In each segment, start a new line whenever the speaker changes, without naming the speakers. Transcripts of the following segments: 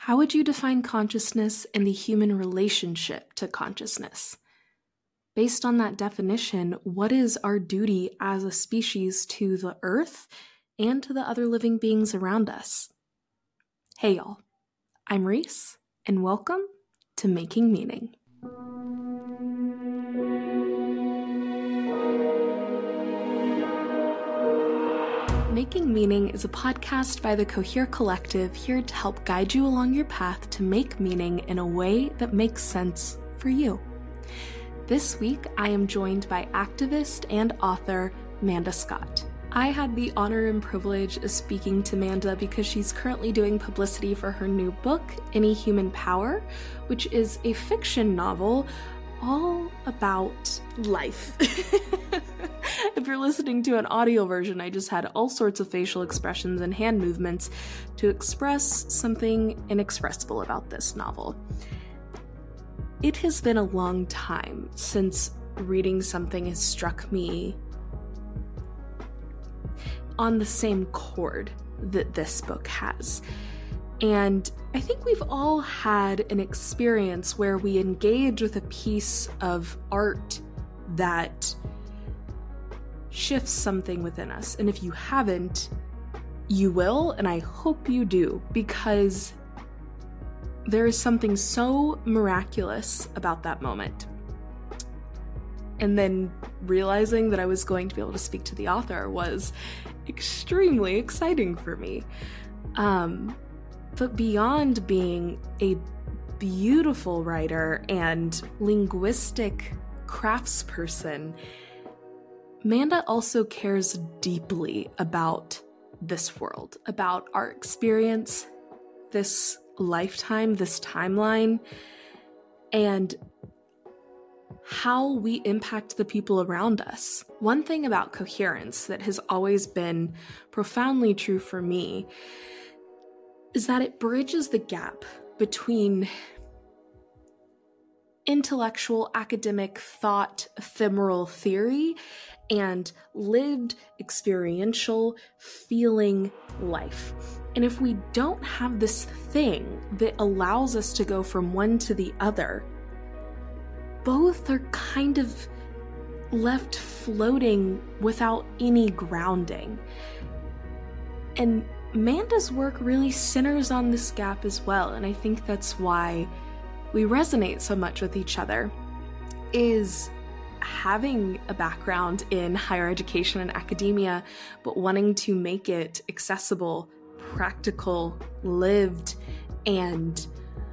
How would you define consciousness and the human relationship to consciousness? Based on that definition, what is our duty as a species to the earth and to the other living beings around us? Hey y'all, I'm Reese, and welcome to Making Meaning. Making Meaning is a podcast by the Cohere Collective, here to help guide you along your path to make meaning in a way that makes sense for you. This week, I am joined by activist and author Manda Scott. I had the honor and privilege of speaking to Manda because she's currently doing publicity for her new book, Any Human Power, which is a fiction novel all about life. If you're listening to an audio version, I just had all sorts of facial expressions and hand movements to express something inexpressible about this novel. It has been a long time since reading something has struck me on the same chord that this book has. And I think we've all had an experience where we engage with a piece of art that shifts something within us. And if you haven't, you will, and I hope you do, because there is something so miraculous about that moment. And then realizing that I was going to be able to speak to the author was extremely exciting for me. But beyond being a beautiful writer and linguistic craftsperson, Manda also cares deeply about this world, about our experience, this lifetime, this timeline, and how we impact the people around us. One thing about coherence that has always been profoundly true for me is that it bridges the gap between intellectual, academic thought, ephemeral theory, and lived, experiential, feeling life. And if we don't have this thing that allows us to go from one to the other, both are kind of left floating without any grounding. And Manda's work really centers on this gap as well, and I think that's why we resonate so much with each other, is having a background in higher education and academia, but wanting to make it accessible, practical, lived, and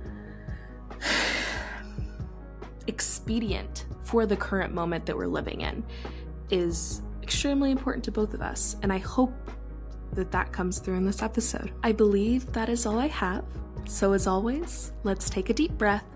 expedient for the current moment that we're living in is extremely important to both of us, and I hope that comes through in this episode. I believe that is all I have, so as always, let's take a deep breath.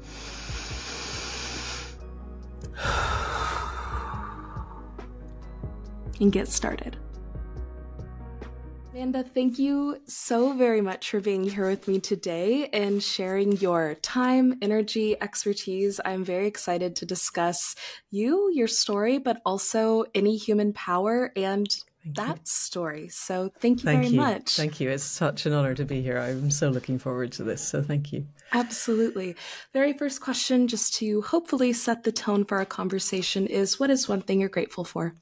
And get started. Manda, thank you so very much for being here with me today and sharing your time, energy, expertise. I'm very excited to discuss you, your story, but also Any Human Power and that story. So thank you very much.
Thank you. It's such an honor to be here. I'm so looking forward to this. So thank you.
Absolutely. Very first question, just to hopefully set the tone for our conversation, is what is one thing you're grateful for?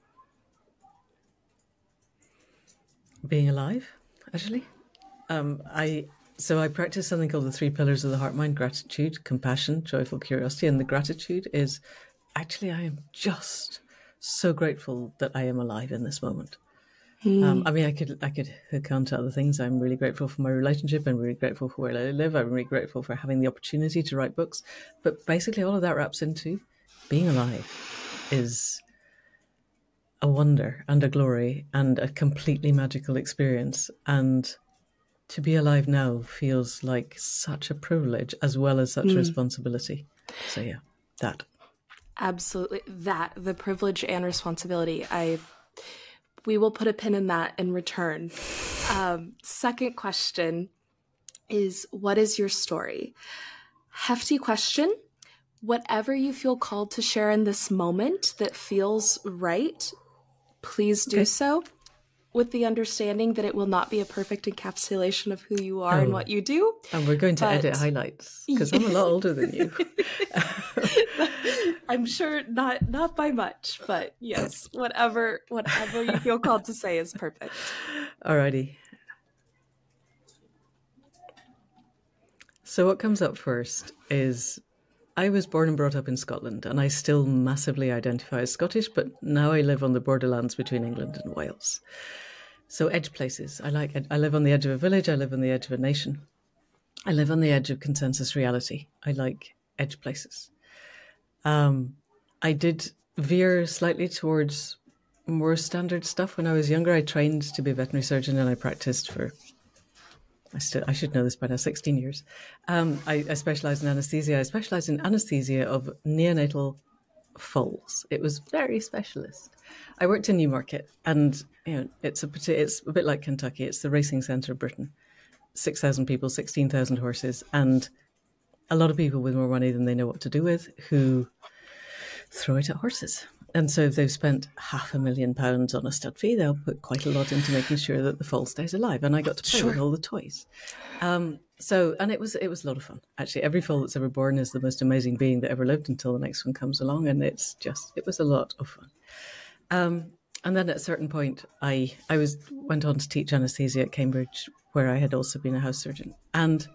Being alive, actually. I practice something called the 3 pillars of the heart mind: gratitude, compassion, joyful curiosity. And the gratitude is actually, I am just so grateful that I am alive in this moment. I could hook on to other things. I'm really grateful for my relationship. I'm really grateful for where I live. I'm really grateful for having the opportunity to write books. But basically all of that wraps into being alive is a wonder and a glory and a completely magical experience. And to be alive now feels like such a privilege as well as such a responsibility. So yeah, that.
Absolutely. The privilege and responsibility. We will put a pin in that in return. Second question is, what is your story? Hefty question. Whatever you feel called to share in this moment that feels right, please do so. with the understanding that it will not be a perfect encapsulation of who you are and what you do.
And we're going to edit highlights because I'm a lot older than you.
I'm sure not by much, but yes, whatever you feel called to say is perfect.
Alrighty. So what comes up first is I was born and brought up in Scotland, and I still massively identify as Scottish, but now I live on the borderlands between England and Wales. So edge places. I live on the edge of a village. I live on the edge of a nation. I live on the edge of consensus reality. I like edge places. I did veer slightly towards more standard stuff when I was younger. I trained to be a veterinary surgeon, and I practiced for, I should know this by now, 16 years. I specialised in anaesthesia. I specialised in anaesthesia of neonatal foals. It was very specialist. I worked in Newmarket, and it's a bit like Kentucky. It's the racing centre of Britain. 6,000 people, 16,000 horses, and a lot of people with more money than they know what to do with who throw it at horses. And so if they've spent £500,000 on a stud fee, they'll put quite a lot into making sure that the foal stays alive. And I got to play with all the toys. And it was a lot of fun. Actually, every foal that's ever born is the most amazing being that ever lived until the next one comes along. And it was a lot of fun. And then at a certain point, I went on to teach anaesthesia at Cambridge, where I had also been a house surgeon. And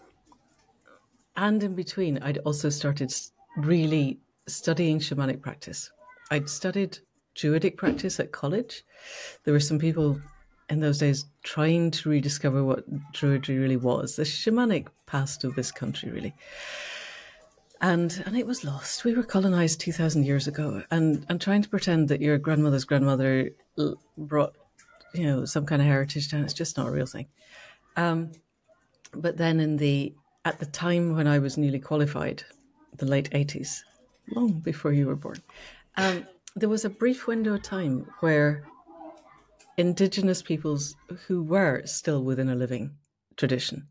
in between, I'd also started really studying shamanic practice. I'd studied Druidic practice at college. There were some people in those days trying to rediscover what Druidry really was, the shamanic past of this country, really. And it was lost. We were colonized 2,000 years ago, and trying to pretend that your grandmother's grandmother brought, some kind of heritage down, it's just not a real thing. But then at the time when I was newly qualified, the late 80s, long before you were born, there was a brief window of time where Indigenous peoples who were still within a living tradition,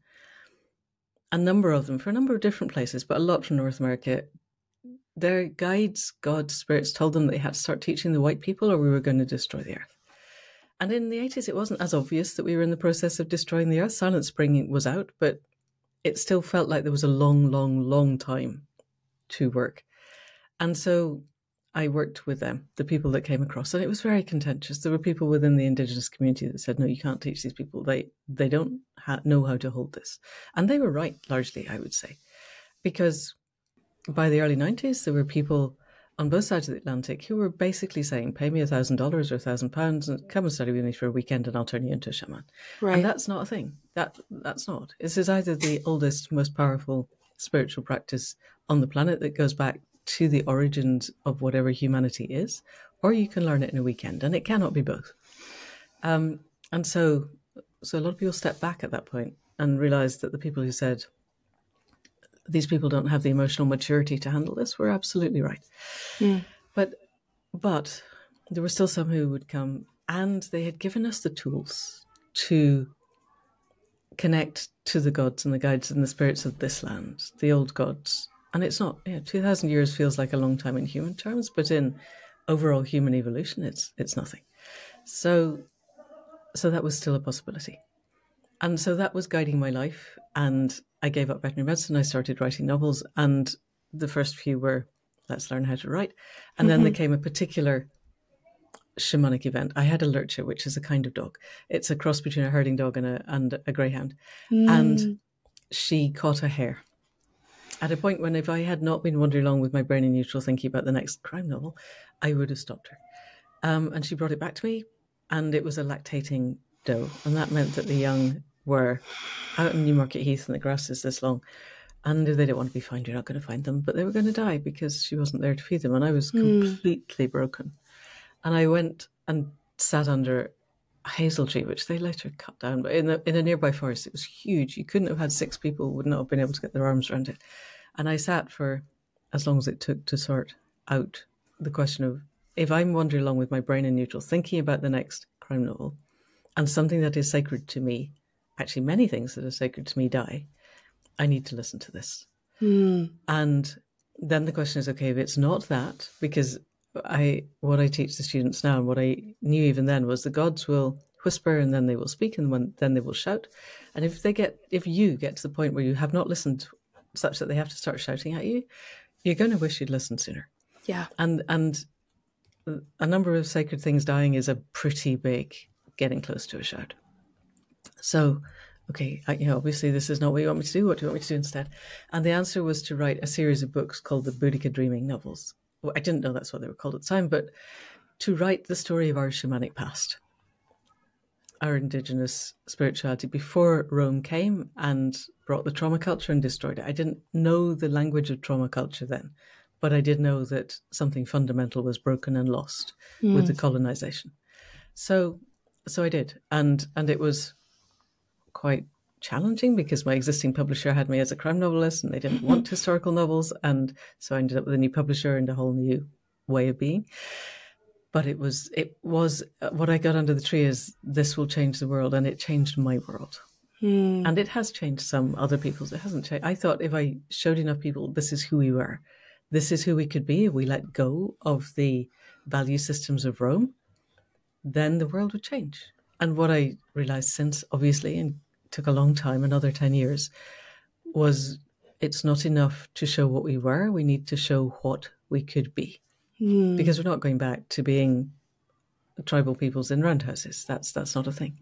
a number of them, for a number of different places, but a lot from North America, their guides, gods, spirits told them they had to start teaching the white people or we were going to destroy the earth. And in the 80s, it wasn't as obvious that we were in the process of destroying the earth. Silent Spring was out, but it still felt like there was a long, long, long time to work. And so I worked with them, the people that came across, and it was very contentious. There were people within the Indigenous community that said, no, you can't teach these people. They don't know how to hold this. And they were right, largely, I would say, because by the early 90s, there were people on both sides of the Atlantic who were basically saying, pay me $1,000 or £1,000 and come and study with me for a weekend and I'll turn you into a shaman. Right. And that's not a thing. That's not. This is either the oldest, most powerful spiritual practice on the planet that goes back to the origins of whatever humanity is, or you can learn it in a weekend, and it cannot be both. And so a lot of people stepped back at that point and realized that the people who said, these people don't have the emotional maturity to handle this, were absolutely right. Mm. But there were still some who would come, and they had given us the tools to connect to the gods and the guides and the spirits of this land, the old gods. And it's not, 2,000 years feels like a long time in human terms, but in overall human evolution, it's nothing. So that was still a possibility. And so that was guiding my life. And I gave up veterinary medicine. I started writing novels. And the first few were, let's learn how to write. And then there came a particular shamanic event. I had a lurcher, which is a kind of dog. It's a cross between a herding dog and a greyhound. And she caught a hare. At a point when if I had not been wandering along with my brain in neutral thinking about the next crime novel, I would have stopped her. And she brought it back to me, and it was a lactating doe. And that meant that the young were out in Newmarket Heath and the grass is this long. And if they don't want to be found, you're not going to find them. But they were going to die because she wasn't there to feed them. And I was completely broken. And I went and sat under a hazel tree, which they later cut down. But in a nearby forest, it was huge. You couldn't have had 6 people, would not have been able to get their arms around it. And I sat for as long as it took to sort out the question of, if I'm wandering along with my brain in neutral, thinking about the next crime novel, and something that is sacred to me, actually many things that are sacred to me die, I need to listen to this. And then the question is, okay, if it's not that, because what I teach the students now and what I knew even then was the gods will whisper, and then they will speak, and then they will shout. And if you get to the point where you have not listened such that they have to start shouting at you, you're going to wish you'd listened sooner.
Yeah.
And a number of sacred things dying is a pretty big getting close to a shout. So, okay, obviously this is not what you want me to do. What do you want me to do instead? And the answer was to write a series of books called the Boudica Dreaming novels. Well, I didn't know that's what they were called at the time, but to write the story of our shamanic past, our indigenous spirituality before Rome came and brought the trauma culture and destroyed it. I didn't know the language of trauma culture then, but I did know that something fundamental was broken and lost with the colonization. So I did, and it was quite challenging because my existing publisher had me as a crime novelist, and they didn't want historical novels, and so I ended up with a new publisher and a whole new way of being. But it was what I got under the tree is this will change the world, and it changed my world. And it has changed some other people's. It hasn't changed. I thought if I showed enough people this is who we were, this is who we could be if we let go of the value systems of Rome, then the world would change. And what I realized since, obviously, and took a long time, another 10 years, was it's not enough to show what we were. We need to show what we could be. Because we're not going back to being tribal peoples in roundhouses. That's not a thing.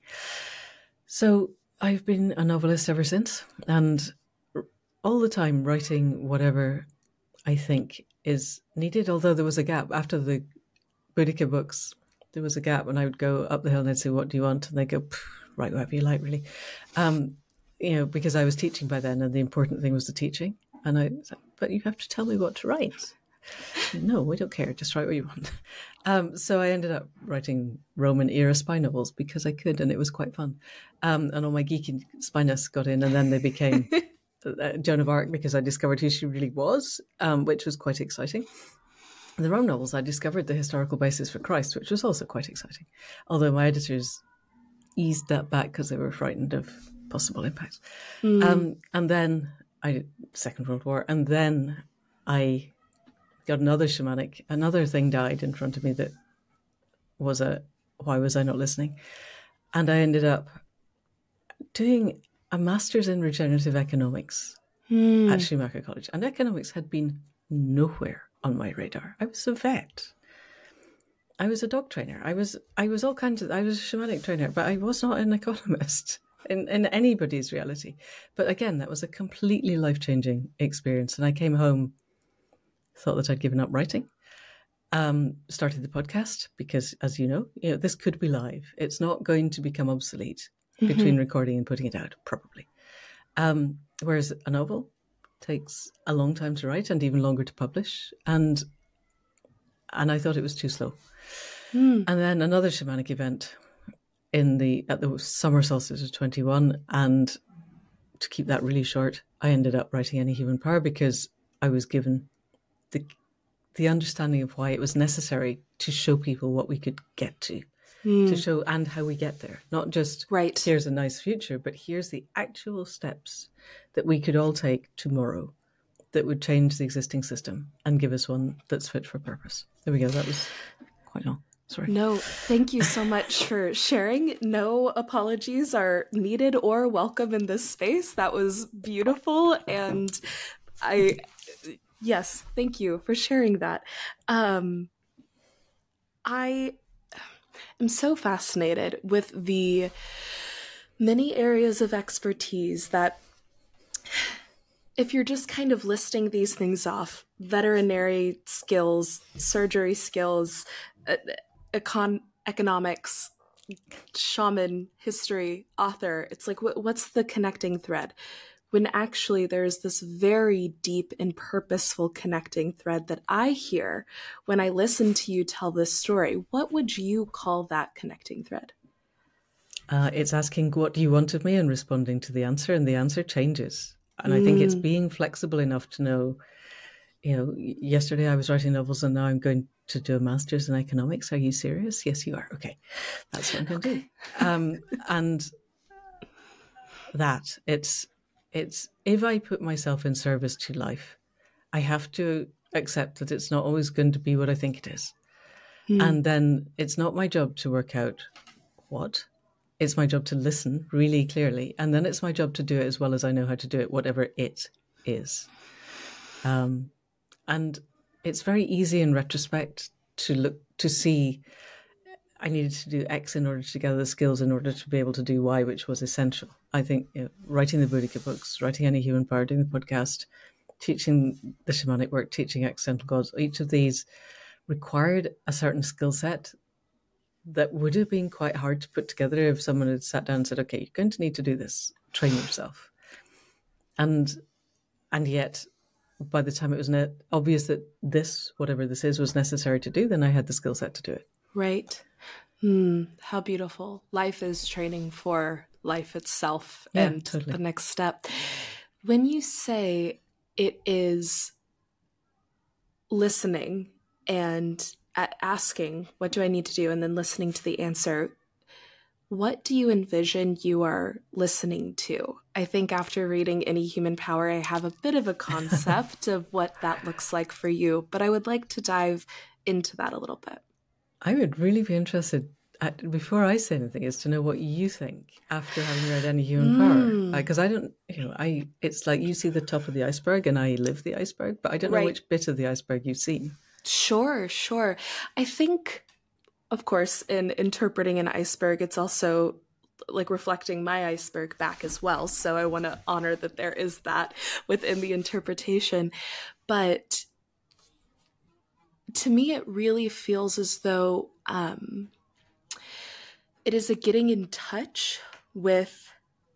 So I've been a novelist ever since, and all the time writing whatever I think is needed, although there was a gap. After the Boudica books, there was a gap when I would go up the hill and I'd say, what do you want? And they'd go, write whatever you like, really. Because I was teaching by then, and the important thing was the teaching. And I said, but you have to tell me what to write. No, we don't care. Just write what you want. So I ended up writing Roman era spy novels because I could, and it was quite fun. And all my geeky spyness got in, and then they became Joan of Arc because I discovered who she really was, which was quite exciting. In the Rome novels, I discovered the historical basis for Christ, which was also quite exciting. Although my editors eased that back because they were frightened of possible impacts. And then Second World War, and then I got another thing died in front of me that was why was I not listening? And I ended up doing a master's in regenerative economics at Schumacher College. And economics had been nowhere on my radar. I was a vet. I was a dog trainer. I was all kinds of, I was a shamanic trainer, but I was not an economist in anybody's reality. But again, that was a completely life-changing experience. And I came home, thought that I'd given up writing, started the podcast because, as you know, this could be live. It's not going to become obsolete between recording and putting it out, probably. Whereas a novel takes a long time to write and even longer to publish. And I thought it was too slow. And then another shamanic event at the summer solstice of 21. And to keep that really short, I ended up writing Any Human Power because I was given the understanding of why it was necessary to show people what we could get to show and how we get there. Not just, here's a nice future, but here's the actual steps that we could all take tomorrow that would change the existing system and give us one that's fit for purpose. There we go. That was quite long. Sorry.
No, thank you so much for sharing. No apologies are needed or welcome in this space. That was beautiful. And yes, thank you for sharing that. I am so fascinated with the many areas of expertise that, if you're just kind of listing these things off, veterinary skills, surgery skills, economics, shaman, history, author, it's like, what's the connecting thread? When actually there's this very deep and purposeful connecting thread that I hear when I listen to you tell this story. What would you call that connecting thread?
It's asking, what do you want of me, and responding to the answer, and the answer changes. And I think it's being flexible enough to know, yesterday I was writing novels and now I'm going to do a master's in economics. Are you serious? Yes, you are. Okay. That's what I'm going to do. And that it's if I put myself in service to life, I have to accept that it's not always going to be what I think it is. And then it's not my job to work out what it's my job to listen really clearly, and then it's my job to do it as well as I know how to do it, whatever it is. And it's very easy in retrospect to look to see I needed to do X in order to gather the skills in order to be able to do Y, which was essential. I think writing the Boudica books, writing Any Human Power, doing the podcast, teaching the shamanic work, teaching accidental gods, each of these required a certain skill set that would have been quite hard to put together if someone had sat down and said, okay, you're going to need to do this, train yourself. And yet, by the time it was obvious that this, whatever this is, was necessary to do, then I had the skill set to do it.
Right. How beautiful. Life is training for life itself and totally. The next step. When you say it is listening and asking, what do I need to do? And then listening to the answer, what do you envision you are listening to? I think after reading Any Human Power, I have a bit of a concept of what that looks like for you, but I would like to dive into that a little bit.
I would really be interested, before I say anything, is to know what you think after having read Any Human Power. Because I don't, it's like you see the top of the iceberg and I live the iceberg, but I don't know which bit of the iceberg you've seen.
Sure. I think, of course, in interpreting an iceberg, it's also like reflecting my iceberg back as well. So I want to honor that there is that within the interpretation. But to me, it really feels as though it is a getting in touch with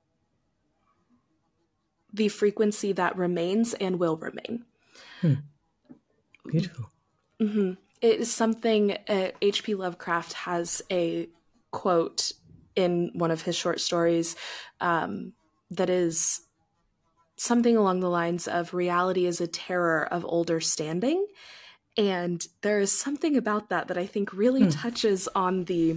the frequency that remains and will remain.
Beautiful.
Mm-hmm. It is something H.P. Lovecraft has a quote in one of his short stories that is something along the lines of reality is a terror of older standing. And there is something about that I think really touches on the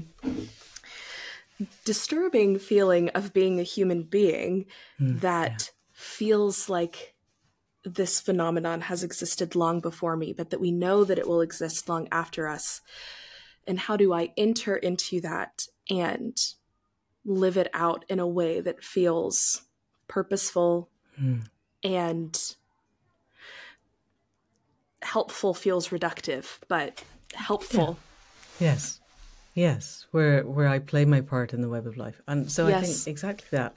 disturbing feeling of being a human being that feels like this phenomenon has existed long before me, but that we know that it will exist long after us. And how do I enter into that and live it out in a way that feels purposeful and helpful? Feels reductive, but helpful.
Yeah. Yes. Where I play my part in the web of life. And so I think exactly that.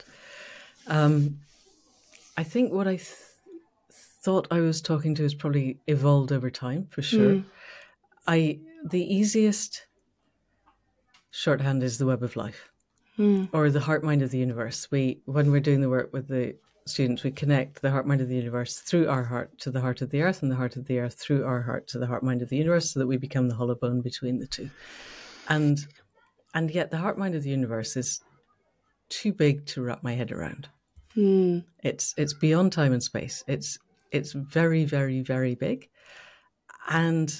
I think what I thought I was talking to has probably evolved over time, for sure. The easiest shorthand is the web of life, or the heart mind of the universe. When we're doing the work with the students, we connect the heart mind of the universe through our heart to the heart of the earth, and the heart of the earth through our heart to the heart mind of the universe, so that we become the hollow bone between the two. And yet the heart mind of the universe is too big to wrap my head around. It's beyond time and space. It's very, very, very big. And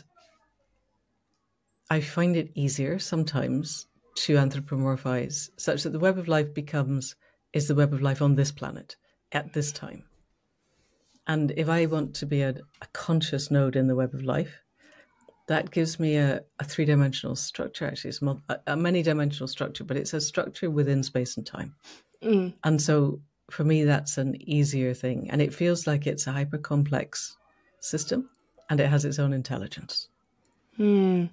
I find it easier sometimes to anthropomorphize such that the web of life is the web of life on this planet at this time. And if I want to be a conscious node in the web of life, that gives me a three-dimensional structure. Actually, it's a many-dimensional structure, but it's a structure within space and time. And so for me, that's an easier thing. And it feels like it's a hyper-complex system, and it has its own intelligence. And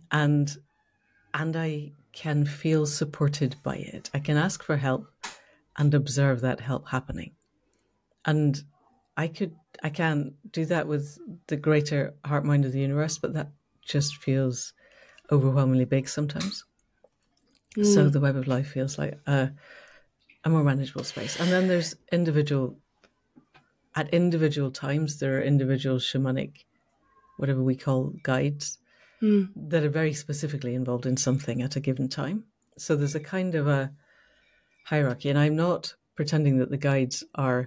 I can feel supported by it. I can ask for help and observe that help happening. And I can do that with the greater heart mind of the universe, but that just feels overwhelmingly big sometimes. So the web of life feels like a more manageable space. And then there's at individual times, there are individual shamanic, whatever we call guides, that are very specifically involved in something at a given time. So there's a kind of a hierarchy. And I'm not pretending that the guides are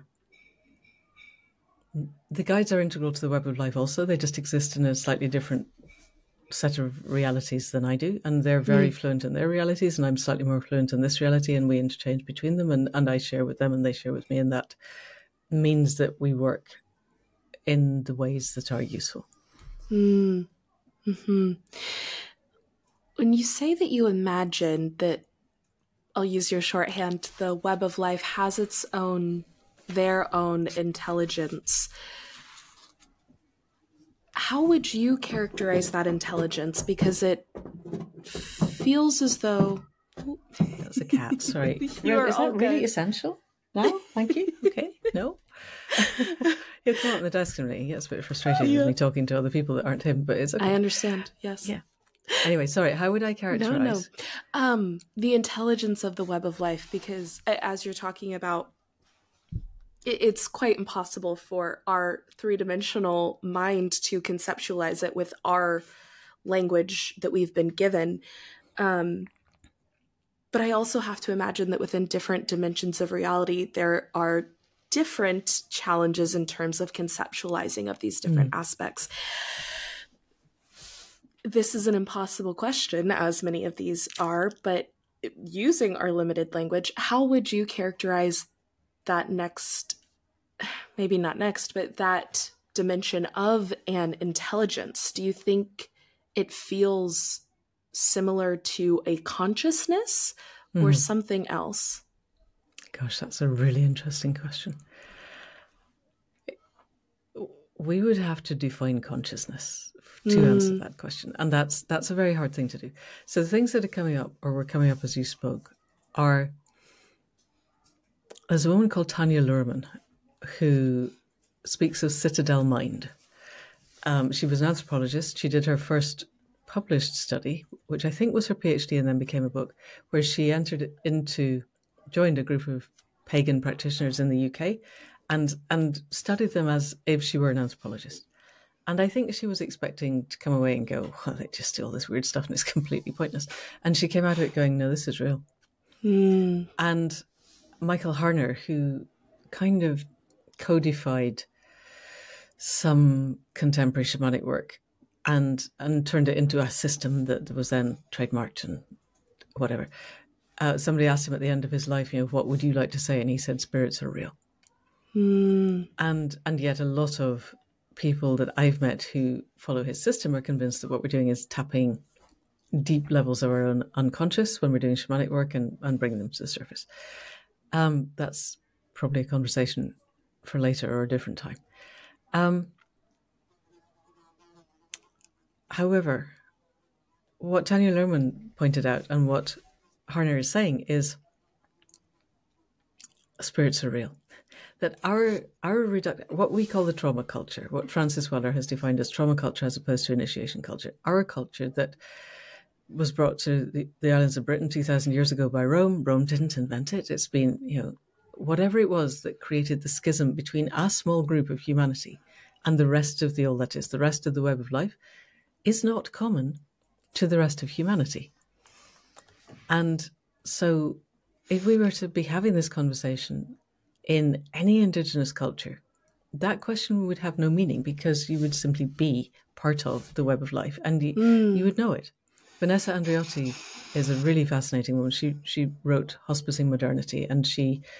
integral to the web of life also. They just exist in a slightly different set of realities than I do. And they're very fluent in their realities, and I'm slightly more fluent in this reality, and we interchange between them, and I share with them and they share with me. And that means that we work in the ways that are useful.
When you say that you imagine that I'll use your shorthand, the web of life has their own intelligence. How would you characterize that intelligence? Because it feels as though...
That's a cat, sorry.
Is that
really essential? No? Thank you. Okay, no. He'll come up on the desk and he gets a bit frustrated with me talking to other people that aren't him, but it's okay.
I understand, yes.
Yeah. Anyway, sorry, how would I characterize?
No. The intelligence of the web of life, because as you're talking about, it's quite impossible for our three-dimensional mind to conceptualize it with our language that we've been given. But I also have to imagine that within different dimensions of reality, there are different challenges in terms of conceptualizing of these different aspects. This is an impossible question, as many of these are, but using our limited language, how would you characterize that maybe not next, but that dimension of an intelligence? Do you think it feels similar to a consciousness or something else?
Gosh, that's a really interesting question. We would have to define consciousness to answer that question. And that's a very hard thing to do. So the things that are coming up, or were coming up as you spoke, are... There's a woman called Tanya Luhrmann who speaks of citadel mind. She was an anthropologist. She did her first published study, which I think was her PhD and then became a book, where she joined a group of pagan practitioners in the UK and studied them as if she were an anthropologist. And I think she was expecting to come away and go, well, they just do all this weird stuff and it's completely pointless. And she came out of it going, no, this is real. And Michael Harner, who kind of codified some contemporary shamanic work and turned it into a system that was then trademarked and whatever. Somebody asked him at the end of his life, what would you like to say? And he said, spirits are real. And yet a lot of people that I've met who follow his system are convinced that what we're doing is tapping deep levels of our own unconscious when we're doing shamanic work and bringing them to the surface. That's probably a conversation for later or a different time. However, what Tanya Luhrmann pointed out and what Harner is saying is spirits are real. That what we call the trauma culture, what Francis Weller has defined as trauma culture as opposed to initiation culture, our culture that was brought to the islands of Britain 2,000 years ago by Rome. Rome didn't invent it. It's been, whatever it was that created the schism between a small group of humanity and the rest of the rest of the web of life, is not common to the rest of humanity. And so if we were to be having this conversation in any indigenous culture, that question would have no meaning because you would simply be part of the web of life and you would know it. Vanessa Andreotti is a really fascinating woman. She wrote Hospicing Modernity, and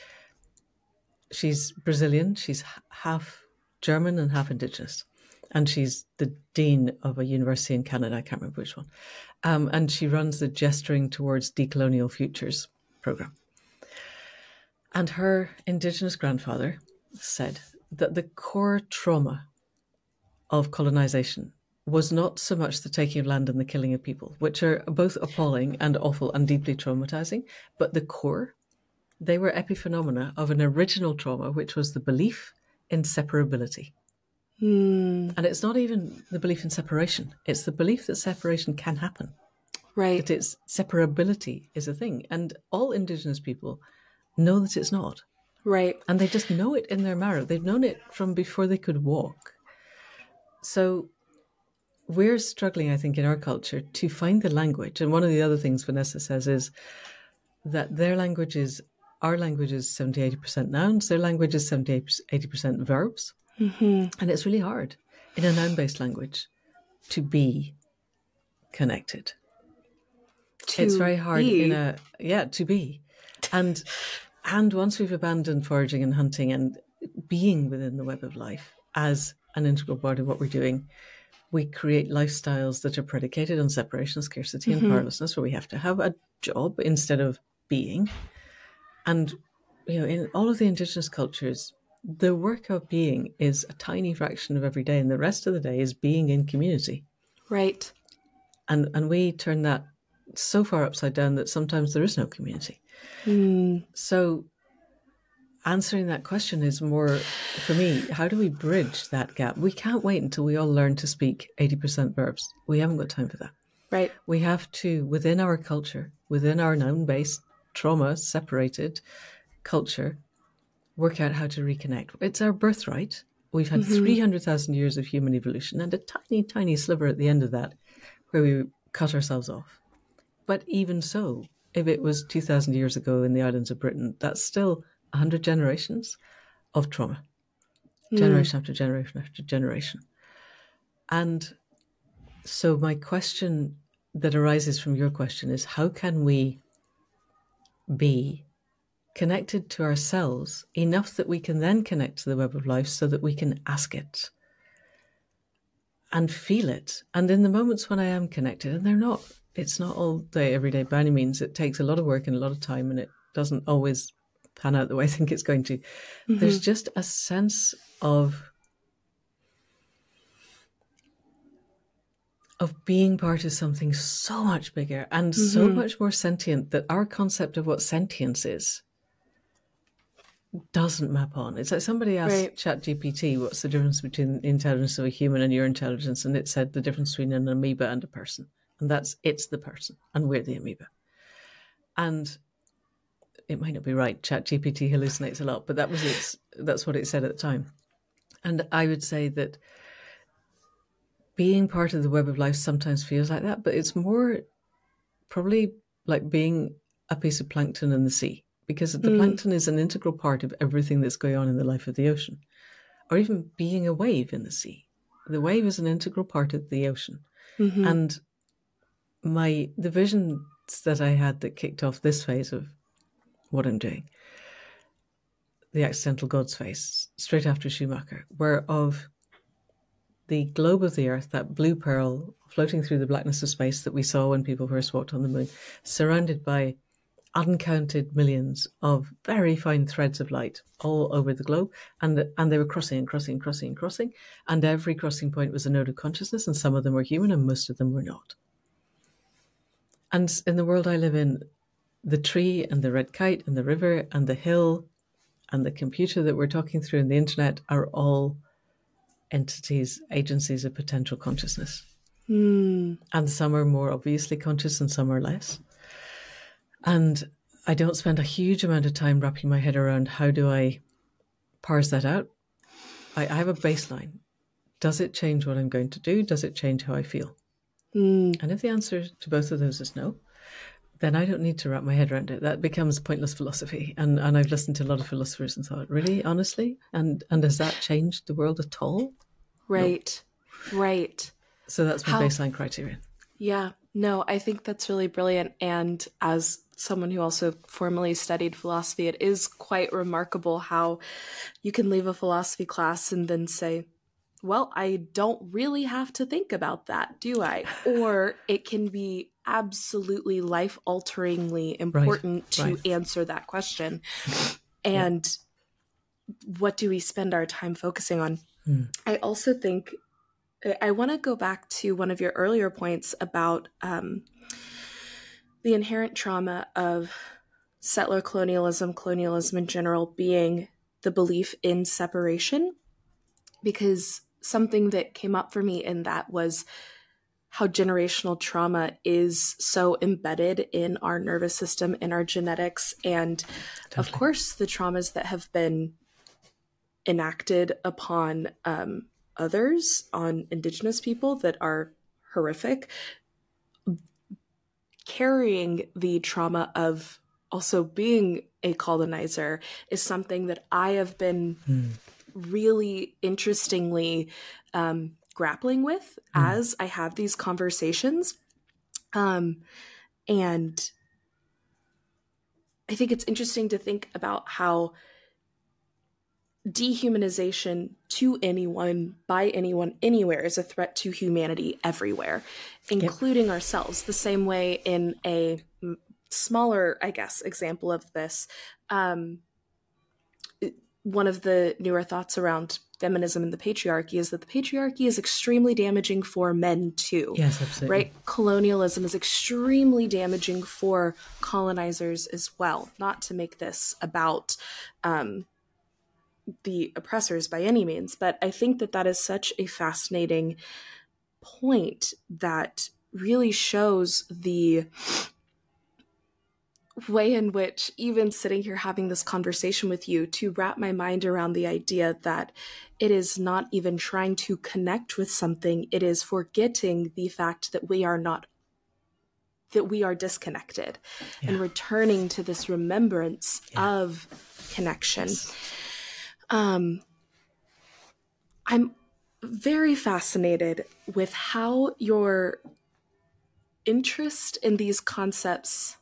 she's Brazilian. She's half German and half Indigenous. And she's the dean of a university in Canada. I can't remember which one. And she runs the Gesturing Towards Decolonial Futures program. And her Indigenous grandfather said that the core trauma of colonization was not so much the taking of land and the killing of people, which are both appalling and awful and deeply traumatizing, but the core, they were epiphenomena of an original trauma, which was the belief in separability. And it's not even the belief in separation. It's the belief that separation can happen.
Right.
That it's separability is a thing. And all Indigenous people know that it's not.
Right.
And they just know it in their marrow. They've known it from before they could walk. So we're struggling, I think, in our culture to find the language. And one of the other things Vanessa says is that our language is 70-80% nouns. Their language is 70-80% verbs. And it's really hard in a noun-based language to be connected. It's very hard to be. And once we've abandoned foraging and hunting and being within the web of life as an integral part of what we're doing, we create lifestyles that are predicated on separation, scarcity, and powerlessness, where we have to have a job instead of being. And, in all of the indigenous cultures, the work of being is a tiny fraction of every day, and the rest of the day is being in community.
Right.
And we turn that so far upside down that sometimes there is no community. So answering that question is more, for me, how do we bridge that gap? We can't wait until we all learn to speak 80% verbs. We haven't got time for that.
Right.
We have to, within our culture, within our known-based, trauma-separated culture, work out how to reconnect. It's our birthright. We've had 300,000 years of human evolution and a tiny, tiny sliver at the end of that where we cut ourselves off. But even so, if it was 2,000 years ago in the islands of Britain, that's still 100 generations of trauma, generation after generation after generation. And so my question that arises from your question is, how can we be connected to ourselves enough that we can then connect to the web of life so that we can ask it and feel it? And in the moments when I am connected, and it's not all day, every day by any means, it takes a lot of work and a lot of time, and it doesn't always pan out the way I think it's going to. There's just a sense of being part of something so much bigger and so much more sentient that our concept of what sentience is doesn't map on. It's like somebody asked ChatGPT, what's the difference between the intelligence of a human and your intelligence? And it said the difference between an amoeba and a person. And it's the person, and we're the amoeba. And it might not be right. ChatGPT hallucinates a lot, but that's what it said at the time. And I would say that being part of the web of life sometimes feels like that, but it's more probably like being a piece of plankton in the sea, because the plankton is an integral part of everything that's going on in the life of the ocean, or even being a wave in the sea. The wave is an integral part of the ocean. And the visions that I had that kicked off this phase of what I'm doing, the accidental gods phase, straight after Schumacher, were of the globe of the earth, that blue pearl floating through the blackness of space that we saw when people first walked on the moon, surrounded by uncounted millions of very fine threads of light all over the globe. And they were crossing and crossing and crossing and crossing. And every crossing point was a node of consciousness, and some of them were human and most of them were not. And in the world I live in, the tree and the red kite and the river and the hill and the computer that we're talking through and the internet are all entities, agencies of potential consciousness. And some are more obviously conscious and some are less. And I don't spend a huge amount of time wrapping my head around how do I parse that out. I have a baseline. Does it change what I'm going to do? Does it change how I feel? And if the answer to both of those is no, then I don't need to wrap my head around it. That becomes pointless philosophy. And I've listened to a lot of philosophers and thought, really, honestly? And has that changed the world at all?
Right. No. Right.
So that's my baseline criterion.
Yeah. No, I think that's really brilliant. And as someone who also formally studied philosophy, it is quite remarkable how you can leave a philosophy class and then say, well, I don't really have to think about that, do I? Or it can be absolutely life-alteringly important to answer that question. And what do we spend our time focusing on? I also think I want to go back to one of your earlier points about the inherent trauma of settler colonialism in general, being the belief in separation, because something that came up for me in that was how generational trauma is so embedded in our nervous system, in our genetics, and of course the traumas that have been enacted upon others, on Indigenous people, that are horrific. Carrying the trauma of also being a colonizer is something that I have been really interestingly grappling with as I have these conversations. And I think it's interesting to think about how dehumanization to anyone, by anyone, anywhere is a threat to humanity everywhere, including ourselves. The same way in a smaller, I guess, example of this, one of the newer thoughts around feminism and the patriarchy is that the patriarchy is extremely damaging for men too.
Yes, absolutely.
Right? Colonialism is extremely damaging for colonizers as well. Not to make this about the oppressors by any means, but I think that that is such a fascinating point that really shows the way in which, even sitting here having this conversation with you, to wrap my mind around the idea that it is not even trying to connect with something, it is forgetting the fact that we are disconnected, and returning to this remembrance of connection. I'm very fascinated with how your interest in these concepts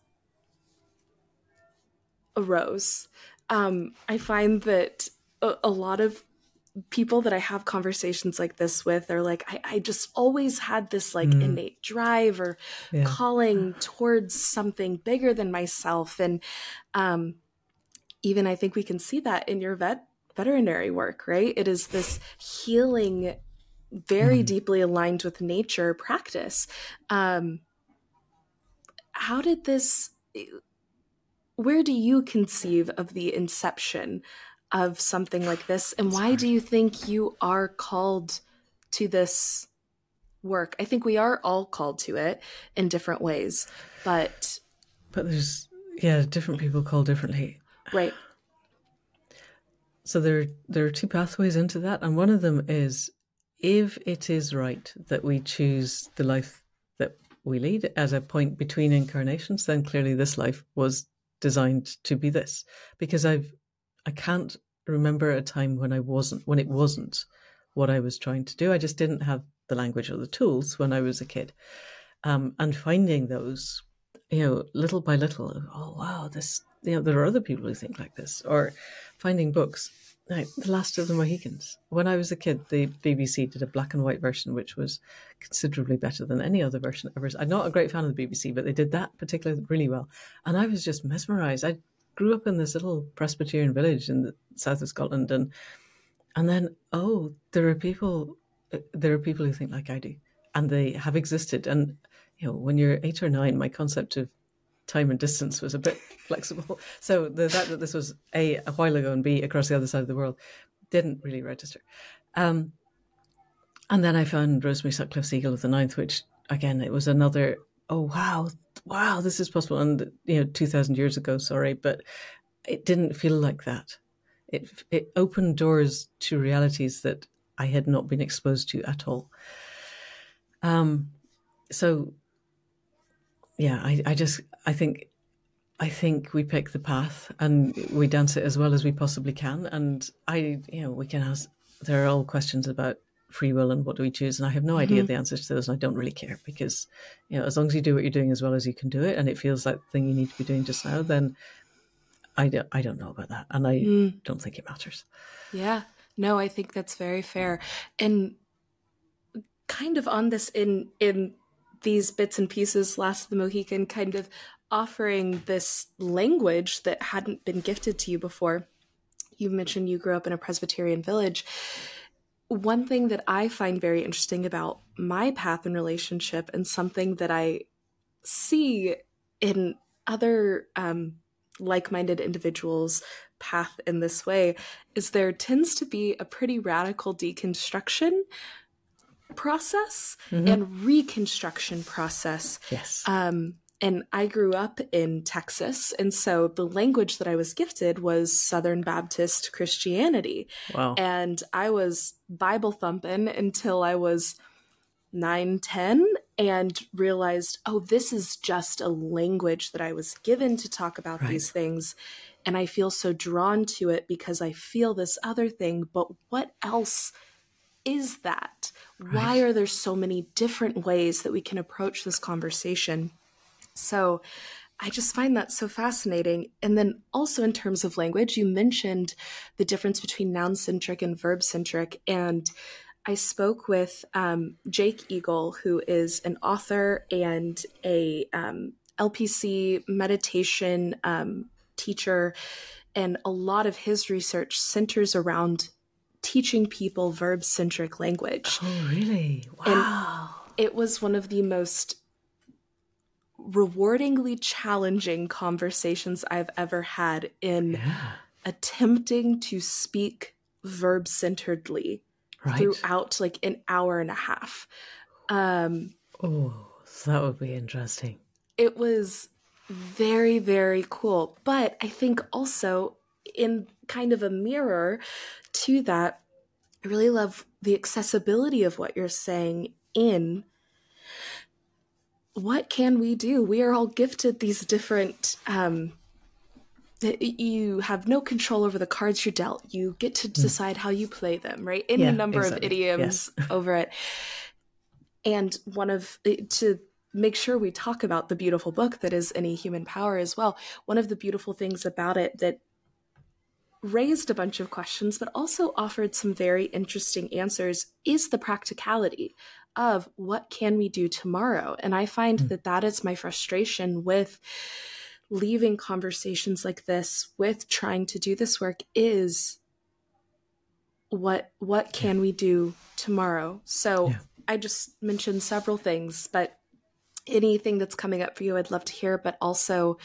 arose. I find that a lot of people that I have conversations like this with are like, I just always had this like innate drive or calling towards something bigger than myself. And even I think we can see that in your veterinary work, right? It is this healing, very deeply aligned with nature practice. How did this... Where do you conceive of the inception of something like this? And why do you think you are called to this work? I think we are all called to it in different ways, but
there's, different people called differently.
Right.
So there are two pathways into that. And one of them is, if it is right that we choose the life that we lead as a point between incarnations, then clearly this life was designed to be this, because I can't remember a time when it wasn't what I was trying to do. I just didn't have the language or the tools when I was a kid, and finding those, little by little. Oh wow, this, there are other people who think like this, or finding books. Now, The Last of the Mohicans. When I was a kid, the BBC did a black and white version, which was considerably better than any other version ever. I'm not a great fan of the BBC, but they did that particularly really well. And I was just mesmerised. I grew up in this little Presbyterian village in the south of Scotland, and then, there are people who think like I do, and they have existed. And when you're 8 or 9, my concept of time and distance was a bit flexible. So the fact that this was a while ago and B, across the other side of the world, didn't really register. And then I found Rosemary Sutcliffe's Eagle of the Ninth, which again, it was another, wow, this is possible. And 2,000 years ago, sorry, but it didn't feel like that. It opened doors to realities that I had not been exposed to at all. So yeah, I think we pick the path and we dance it as well as we possibly can. And we can ask, there are all questions about free will and what do we choose, and I have no idea the answers to those, and I don't really care, because as long as you do what you're doing as well as you can do it, and it feels like the thing you need to be doing just now, then I don't know about that, and I don't think it matters.
Yeah, no, I think that's very fair. And kind of on this, in these bits and pieces, Last of the Mohican, kind of offering this language that hadn't been gifted to you before. You mentioned you grew up in a Presbyterian village. One thing that I find very interesting about my path and relationship, and something that I see in other like-minded individuals' path in this way, is there tends to be a pretty radical deconstruction process and reconstruction process.
Yes.
And I grew up in Texas, and so the language that I was gifted was Southern Baptist Christianity.
Wow.
And I was Bible thumping until I was 9, 10, and realized, this is just a language that I was given to talk about these things. And I feel so drawn to it because I feel this other thing, but what else is that? Why are there so many different ways that we can approach this conversation? So I just find that so fascinating. And then also in terms of language, you mentioned the difference between noun-centric and verb-centric. And I spoke with Jake Eagle, who is an author and a LPC meditation teacher, and a lot of his research centers around teaching people verb-centric language.
Oh, really? Wow.
And it was one of the most rewardingly challenging conversations I've ever had in attempting to speak verb-centeredly throughout like an hour and a half.
Oh, so that would be interesting.
It was very, very cool. But I think also in kind of a mirror to that, I really love the accessibility of what you're saying in what can we do? We are all gifted these different, you have no control over the cards you're dealt. You get to decide how you play them, right? Any number of idioms over it. And to make sure we talk about the beautiful book that is Any Human Power as well. One of the beautiful things about it that raised a bunch of questions, but also offered some very interesting answers is the practicality of what can we do tomorrow? And I find that is my frustration with leaving conversations like this, with trying to do this work, is what can we do tomorrow? So I just mentioned several things, but anything that's coming up for you, I'd love to hear. But also,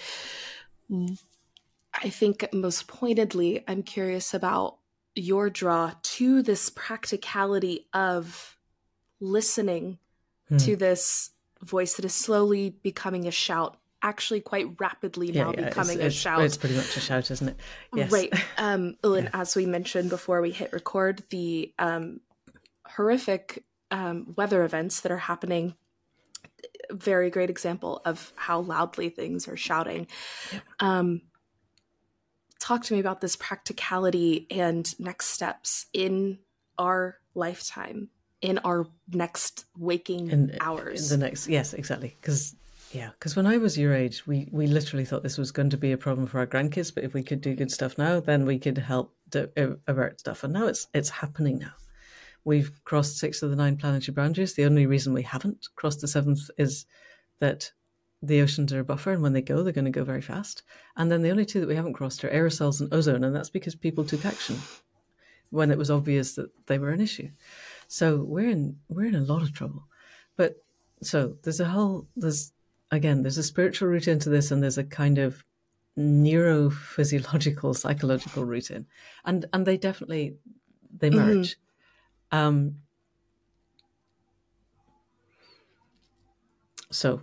I think most pointedly, I'm curious about your draw to this practicality of listening to this voice that is slowly becoming a shout, actually quite rapidly now becoming a shout.
It's pretty much a shout, isn't it? Yes.
Right. And as we mentioned before we hit record, the horrific weather events that are happening, very great example of how loudly things are shouting. Talk to me about this practicality and next steps in our lifetime, in our next waking hours.
Yes, exactly. Because when I was your age, we literally thought this was going to be a problem for our grandkids, but if we could do good stuff now, then we could help avert stuff. And now it's happening now. We've crossed 6 of the 9 planetary boundaries. The only reason we haven't crossed the 7th is that the oceans are a buffer, and when they go, they're going to go very fast. And then the only 2 that we haven't crossed are aerosols and ozone, and that's because people took action when it was obvious that they were an issue. So we're in a lot of trouble. But so there's a spiritual route into this, and there's a kind of neurophysiological, psychological route in, and they merge. So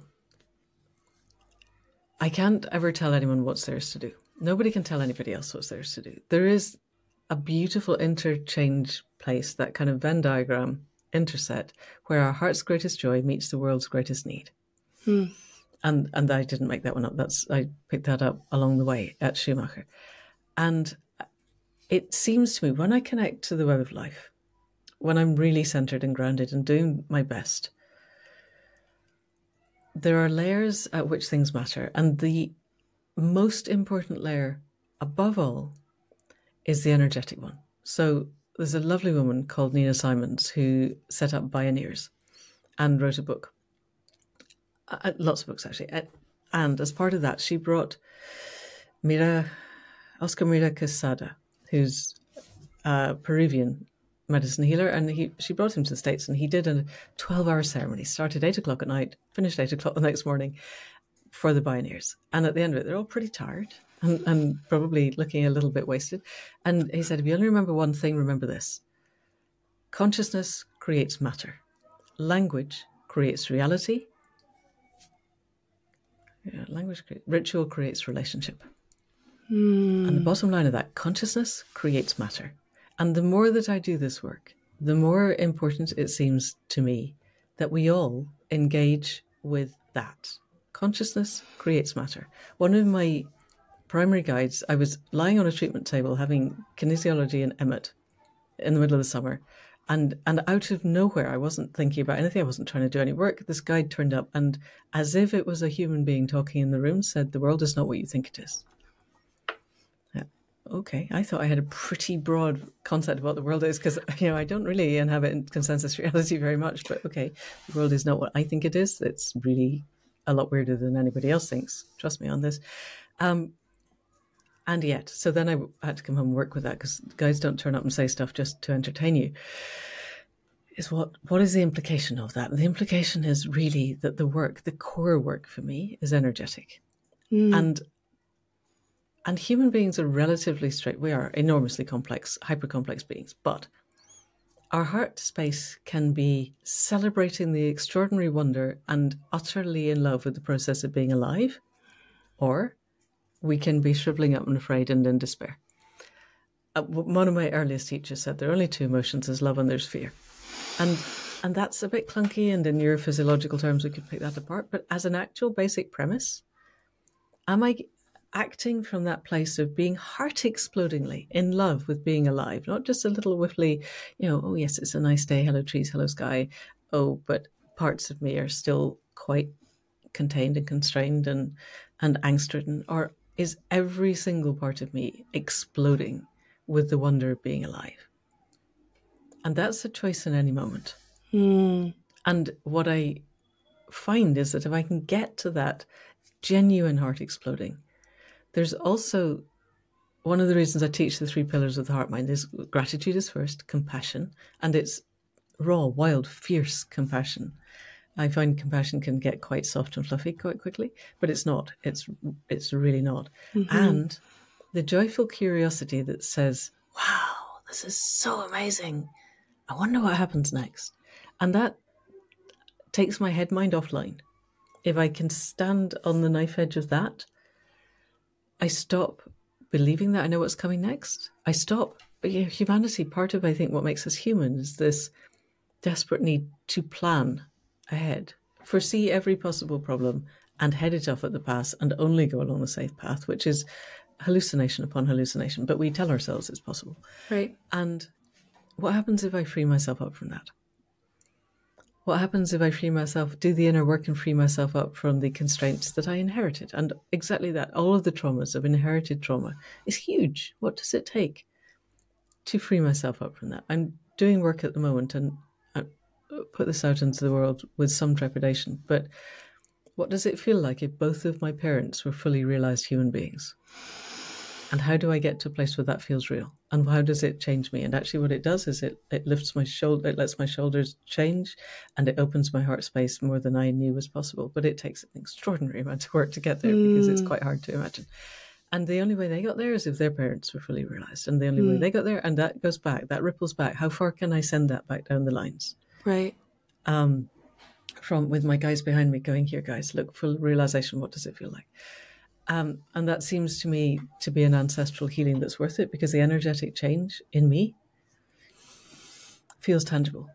I can't ever tell anyone what's theirs to do. Nobody can tell anybody else what's theirs to do. There is a beautiful interchange place, that kind of Venn diagram intersect, where our heart's greatest joy meets the world's greatest need. And I didn't make that one up. I picked that up along the way at Schumacher. And it seems to me, when I connect to the web of life, when I'm really centered and grounded and doing my best, there are layers at which things matter. And the most important layer above all is the energetic one. So there's a lovely woman called Nina Simons who set up Bioneers and wrote a book. Lots of books, actually. And as part of that, she brought Oscar Mira Quesada, who's a Peruvian medicine healer, and she brought him to the States, and he did a 12-hour ceremony. Started 8 o'clock at night, finished 8 o'clock the next morning for the Bioneers. And at the end of it, they're all pretty tired and probably looking a little bit wasted. And he said, if you only remember one thing, remember this. Consciousness creates matter. Language creates reality. Ritual creates relationship. And the bottom line of that, consciousness creates matter. And the more that I do this work, the more important it seems to me that we all engage with that. Consciousness creates matter. One of my primary guides, I was lying on a treatment table having kinesiology and Emmett in the middle of the summer. And out of nowhere, I wasn't thinking about anything. I wasn't trying to do any work. This guide turned up and, as if it was a human being talking in the room, said, the world is not what you think it is. Okay, I thought I had a pretty broad concept of what the world is, because I don't really inhabit consensus reality very much. But okay, the world is not what I think it is. It's really a lot weirder than anybody else thinks. Trust me on this. And yet, so then I had to come home and work with that, because guys don't turn up and say stuff just to entertain you. Is what is the implication of that? And the implication is really that the core work for me is energetic. And human beings are relatively straight. We are enormously complex, hyper-complex beings, but our heart space can be celebrating the extraordinary wonder and utterly in love with the process of being alive, or we can be shriveling up and afraid and in despair. One of my earliest teachers said there are only two emotions: there's love and there's fear. And that's a bit clunky, and in neurophysiological terms we could pick that apart. But as an actual basic premise, am I acting from that place of being heart-explodingly in love with being alive? Not just a little whiffly, oh yes, it's a nice day, hello trees, hello sky. Oh, but parts of me are still quite contained and constrained and angst-ridden. Or is every single part of me exploding with the wonder of being alive? And that's a choice in any moment. And what I find is that if I can get to that genuine heart exploding, there's also one of the reasons I teach the 3 pillars of the heart mind is gratitude is first, compassion, and it's raw, wild, fierce compassion. I find compassion can get quite soft and fluffy quite quickly, but it's not. It's really not. And the joyful curiosity that says, wow, this is so amazing. I wonder what happens next. And that takes my head mind offline. If I can stand on the knife edge of that, I stop believing that I know what's coming next. I stop. But humanity, part of, I think, what makes us human is this desperate need to plan ahead, foresee every possible problem and head it off at the pass and only go along the safe path, which is hallucination upon hallucination. But we tell ourselves it's possible.
Right.
And what happens if I free myself up from that? What happens if I do the inner work and free myself up from the constraints that I inherited? And exactly that, all of the traumas of inherited trauma is huge. What does it take to free myself up from that? I'm doing work at the moment, and I put this out into the world with some trepidation, but what does it feel like if both of my parents were fully realized human beings? And how do I get to a place where that feels real? And how does it change me? And actually what it does is it lifts my shoulder, it lets my shoulders change, and it opens my heart space more than I knew was possible. But it takes an extraordinary amount of work to get there, because it's quite hard to imagine. And the only way they got there is if their parents were fully realized. And the only way they got there, and that goes back, that ripples back. How far can I send that back down the lines?
Right.
From with my guys behind me going, here guys, look, full realization, what does it feel like? And that seems to me to be an ancestral healing that's worth it, because the energetic change in me feels tangible.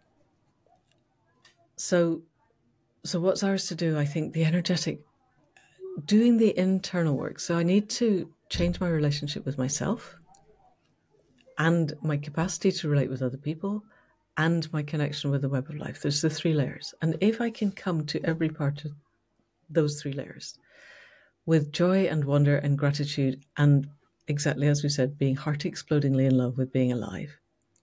So what's ours to do? I think the energetic, doing the internal work. So I need to change my relationship with myself and my capacity to relate with other people and my connection with the web of life. There's the 3 layers. And if I can come to every part of those 3 layers with joy and wonder and gratitude, and exactly as we said, being heart-explodingly in love with being alive,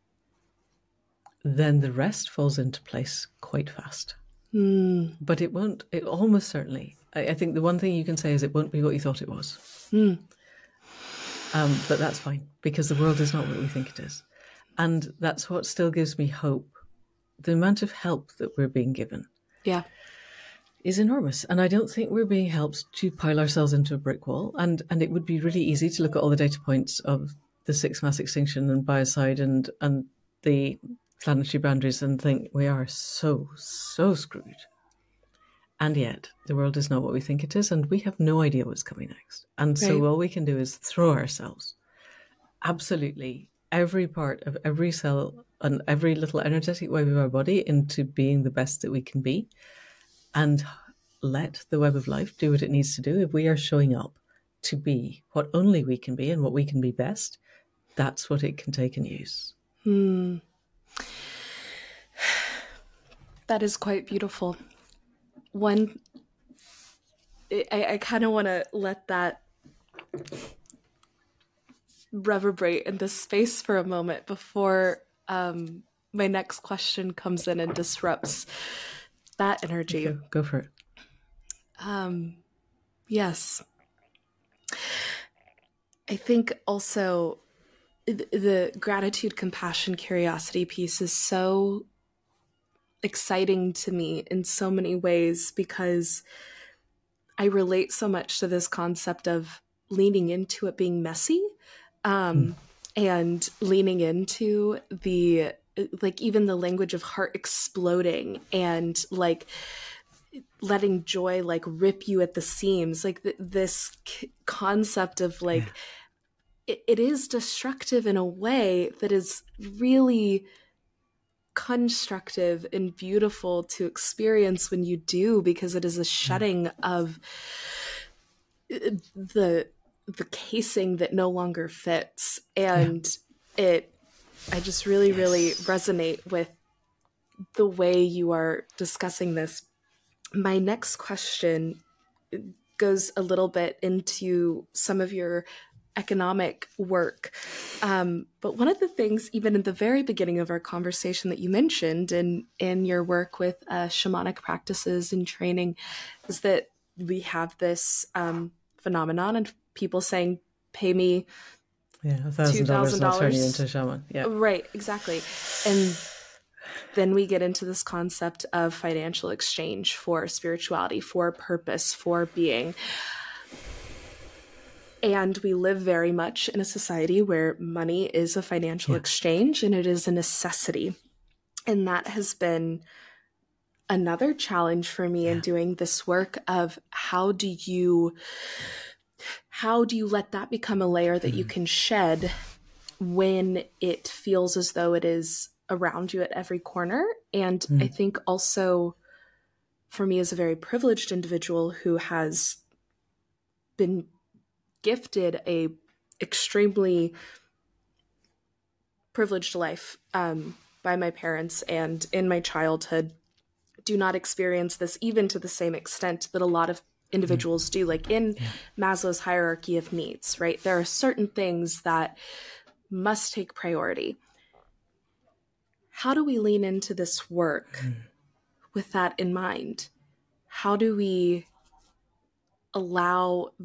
then the rest falls into place quite fast. But it won't, it almost certainly, I think the one thing you can say is it won't be what you thought it was. But that's fine, because the world is not what we think it is. And that's what still gives me hope. The amount of help that we're being given.
Yeah.
Is enormous. And I don't think we're being helped to pile ourselves into a brick wall. And it would be really easy to look at all the data points of the 6th mass extinction and biocide and the planetary boundaries and think we are so screwed. And yet the world is not what we think it is, and we have no idea what's coming next. And so all we can do is throw ourselves, absolutely every part of every cell and every little energetic wave of our body, into being the best that we can be. And let the web of life do what it needs to do. If we are showing up to be what only we can be and what we can be best, that's what it can take and use.
That is quite beautiful. I kind of want to let that reverberate in this space for a moment before my next question comes in and disrupts that energy.
Go for it.
Yes. I think also the gratitude, compassion, curiosity piece is so exciting to me in so many ways because I relate so much to this concept of leaning into it being messy, and leaning into the, like, even the language of heart exploding and like letting joy like rip you at the seams, like this concept of like it is destructive in a way that is really constructive and beautiful to experience when you do, because it is a shedding of the casing that no longer fits. And I just really really resonate with the way you are discussing this. My next question goes a little bit into some of your economic work. But one of the things, even in the very beginning of our conversation, that you mentioned in your work with shamanic practices and training, is that we have this phenomenon of people saying, pay me
$1,000 and I'll turn you into a shaman. Yeah.
Right, exactly. And then we get into this concept of financial exchange for spirituality, for purpose, for being. And we live very much in a society where money is a financial exchange and it is a necessity. And that has been another challenge for me in doing this work of how do you let that become a layer that you can shed when it feels as though it is around you at every corner. And I think also for me as a very privileged individual who has been gifted a extremely privileged life by my parents, and in my childhood do not experience this even to the same extent that a lot of individuals do, like in Maslow's hierarchy of needs, right? There are certain things that must take priority. How do we lean into this work with that in mind? How do we allow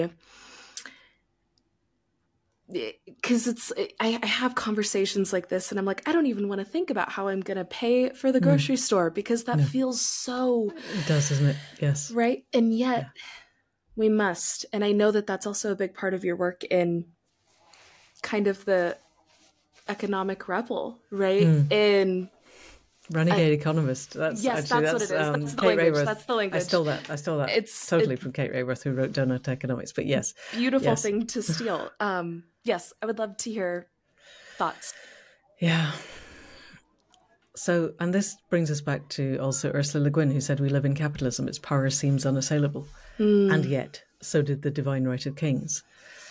because I have conversations like this and I'm like, I don't even want to think about how I'm going to pay for the grocery store because that feels so...
It does, doesn't it? Yes.
Right? And yet we must. And I know that that's also a big part of your work in kind of the economic rebel, right? In
Renegade economist. That's
yes,
actually,
that's what it is. That's the
Kate
language.
Raworth.
That's the language.
I stole that. It's totally from Kate Raworth, who wrote Donut Economics. But yes,
beautiful thing to steal. Yes, I would love to hear thoughts.
Yeah. So, and this brings us back to also Ursula Le Guin, who said, "We live in capitalism; its power seems unassailable, and yet so did the divine right of kings."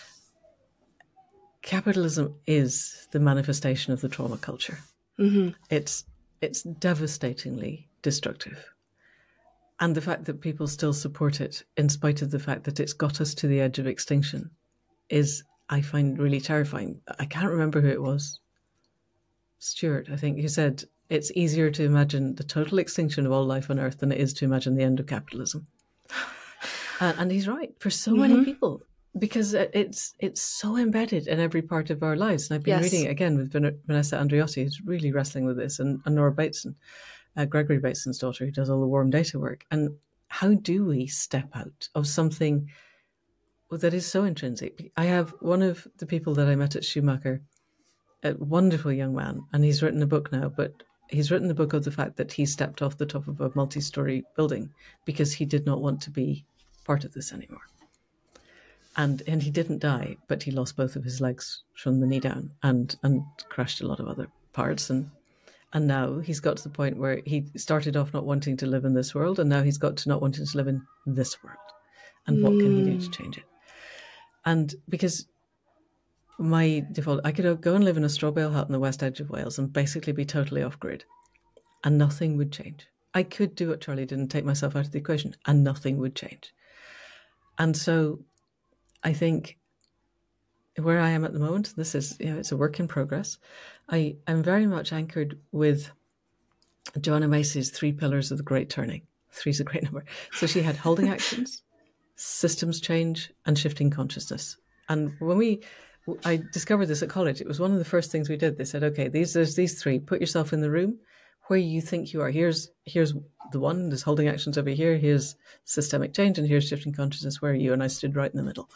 Capitalism is the manifestation of the trauma culture. It's devastatingly destructive. And the fact that people still support it, in spite of the fact that it's got us to the edge of extinction, is, I find, really terrifying. I can't remember who it was. Stuart, I think, who said, it's easier to imagine the total extinction of all life on Earth than it is to imagine the end of capitalism. And he's right, for so many people, because it's so embedded in every part of our lives. And I've been reading it again with Vanessa Andriotti, who's really wrestling with this, and Nora Bateson, Gregory Bateson's daughter, who does all the warm data work. And how do we step out of something that is so intrinsic? I have one of the people that I met at Schumacher, a wonderful young man, and he's written a book now, but he's written the book of the fact that he stepped off the top of a multi-story building because he did not want to be part of this anymore. And he didn't die, but he lost both of his legs from the knee down and crushed a lot of other parts. And now he's got to the point where he started off not wanting to live in this world, and now he's got to not wanting to live in this world. And what can he do to change it? And because my default, I could go and live in a straw bale hut in the west edge of Wales and basically be totally off-grid, and nothing would change. I could do what Charlie did and take myself out of the equation, and nothing would change. And so I think where I am at the moment, this is, it's a work in progress. I am very much anchored with Joanna Macy's 3 pillars of the Great Turning. 3 is a great number. So she had holding actions, systems change, and shifting consciousness. And when I discovered this at college, it was one of the first things we did. They said, okay, there's these 3. Put yourself in the room where you think you are. Here's the one. There's holding actions over here. Here's systemic change, and here's shifting consciousness. Where are you? And I stood right in the middle.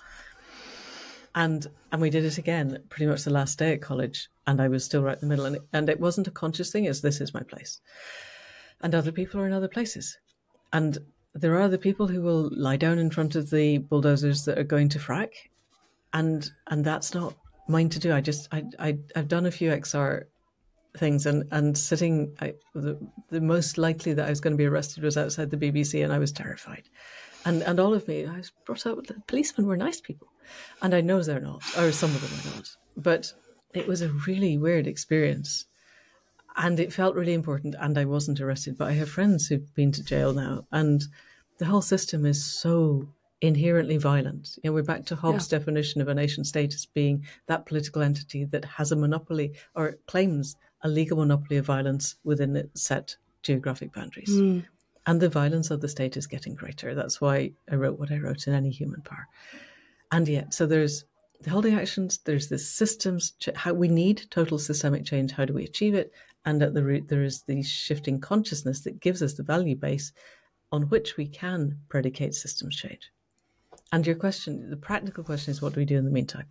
And we did it again pretty much the last day at college, and I was still right in the middle. And it wasn't a conscious thing, it's this is my place. And other people are in other places. And there are other people who will lie down in front of the bulldozers that are going to frack, and that's not mine to do. I've done a few XR things, and sitting, the most likely that I was going to be arrested was outside the BBC, and I was terrified. And all of me, I was brought up with the policemen were nice people. And I know they're not, or some of them are not. But it was a really weird experience. And it felt really important, and I wasn't arrested. But I have friends who've been to jail now, and the whole system is so inherently violent. You know, we're back to Hobbes' definition of a nation state as being that political entity that has a monopoly or claims a legal monopoly of violence within its set geographic boundaries. And the violence of the state is getting greater. That's why I wrote what I wrote in Any Human Power. And yet, so there's the holding actions, there's the systems, how we need total systemic change, how do we achieve it? And at the root, there is the shifting consciousness that gives us the value base on which we can predicate systems change. And your question, the practical question is, what do we do in the meantime?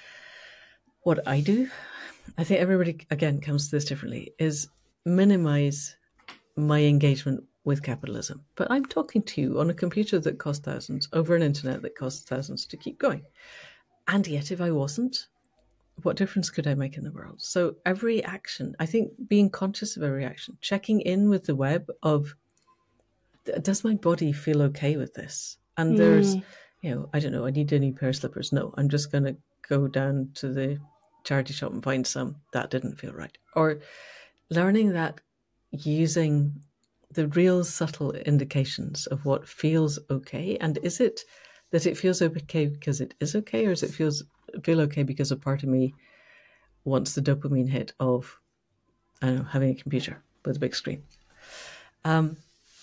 What I do, I think everybody, again, comes to this differently, is minimize my engagement with capitalism. But I'm talking to you on a computer that costs thousands, over an internet that costs thousands to keep going. And yet, if I wasn't, what difference could I make in the world? So every action, I think being conscious of every action, checking in with the web of, does my body feel okay with this? And there's, I don't know, I need a new pair of slippers. No, I'm just going to go down to the charity shop and find some. That didn't feel right. Or learning that using the real subtle indications of what feels okay. And is it that it feels okay because it is okay, or does it feel okay because a part of me wants the dopamine hit of, I don't know, having a computer with a big screen? And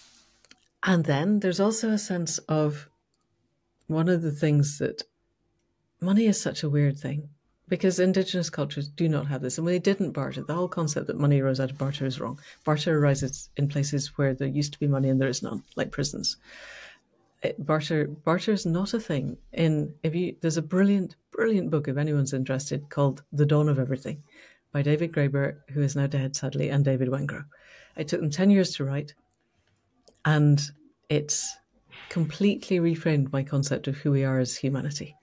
then there's also a sense of, one of the things that money is such a weird thing, because indigenous cultures do not have this. And when they didn't barter, the whole concept that money arose out of barter is wrong. Barter arises in places where there used to be money and there is none, like prisons. Barter is not a thing. There's a brilliant book, if anyone's interested, called The Dawn of Everything by David Graeber, who is now dead, sadly, and David Wengrow. It took them 10 years to write, and it's completely reframed my concept of who we are as humanity.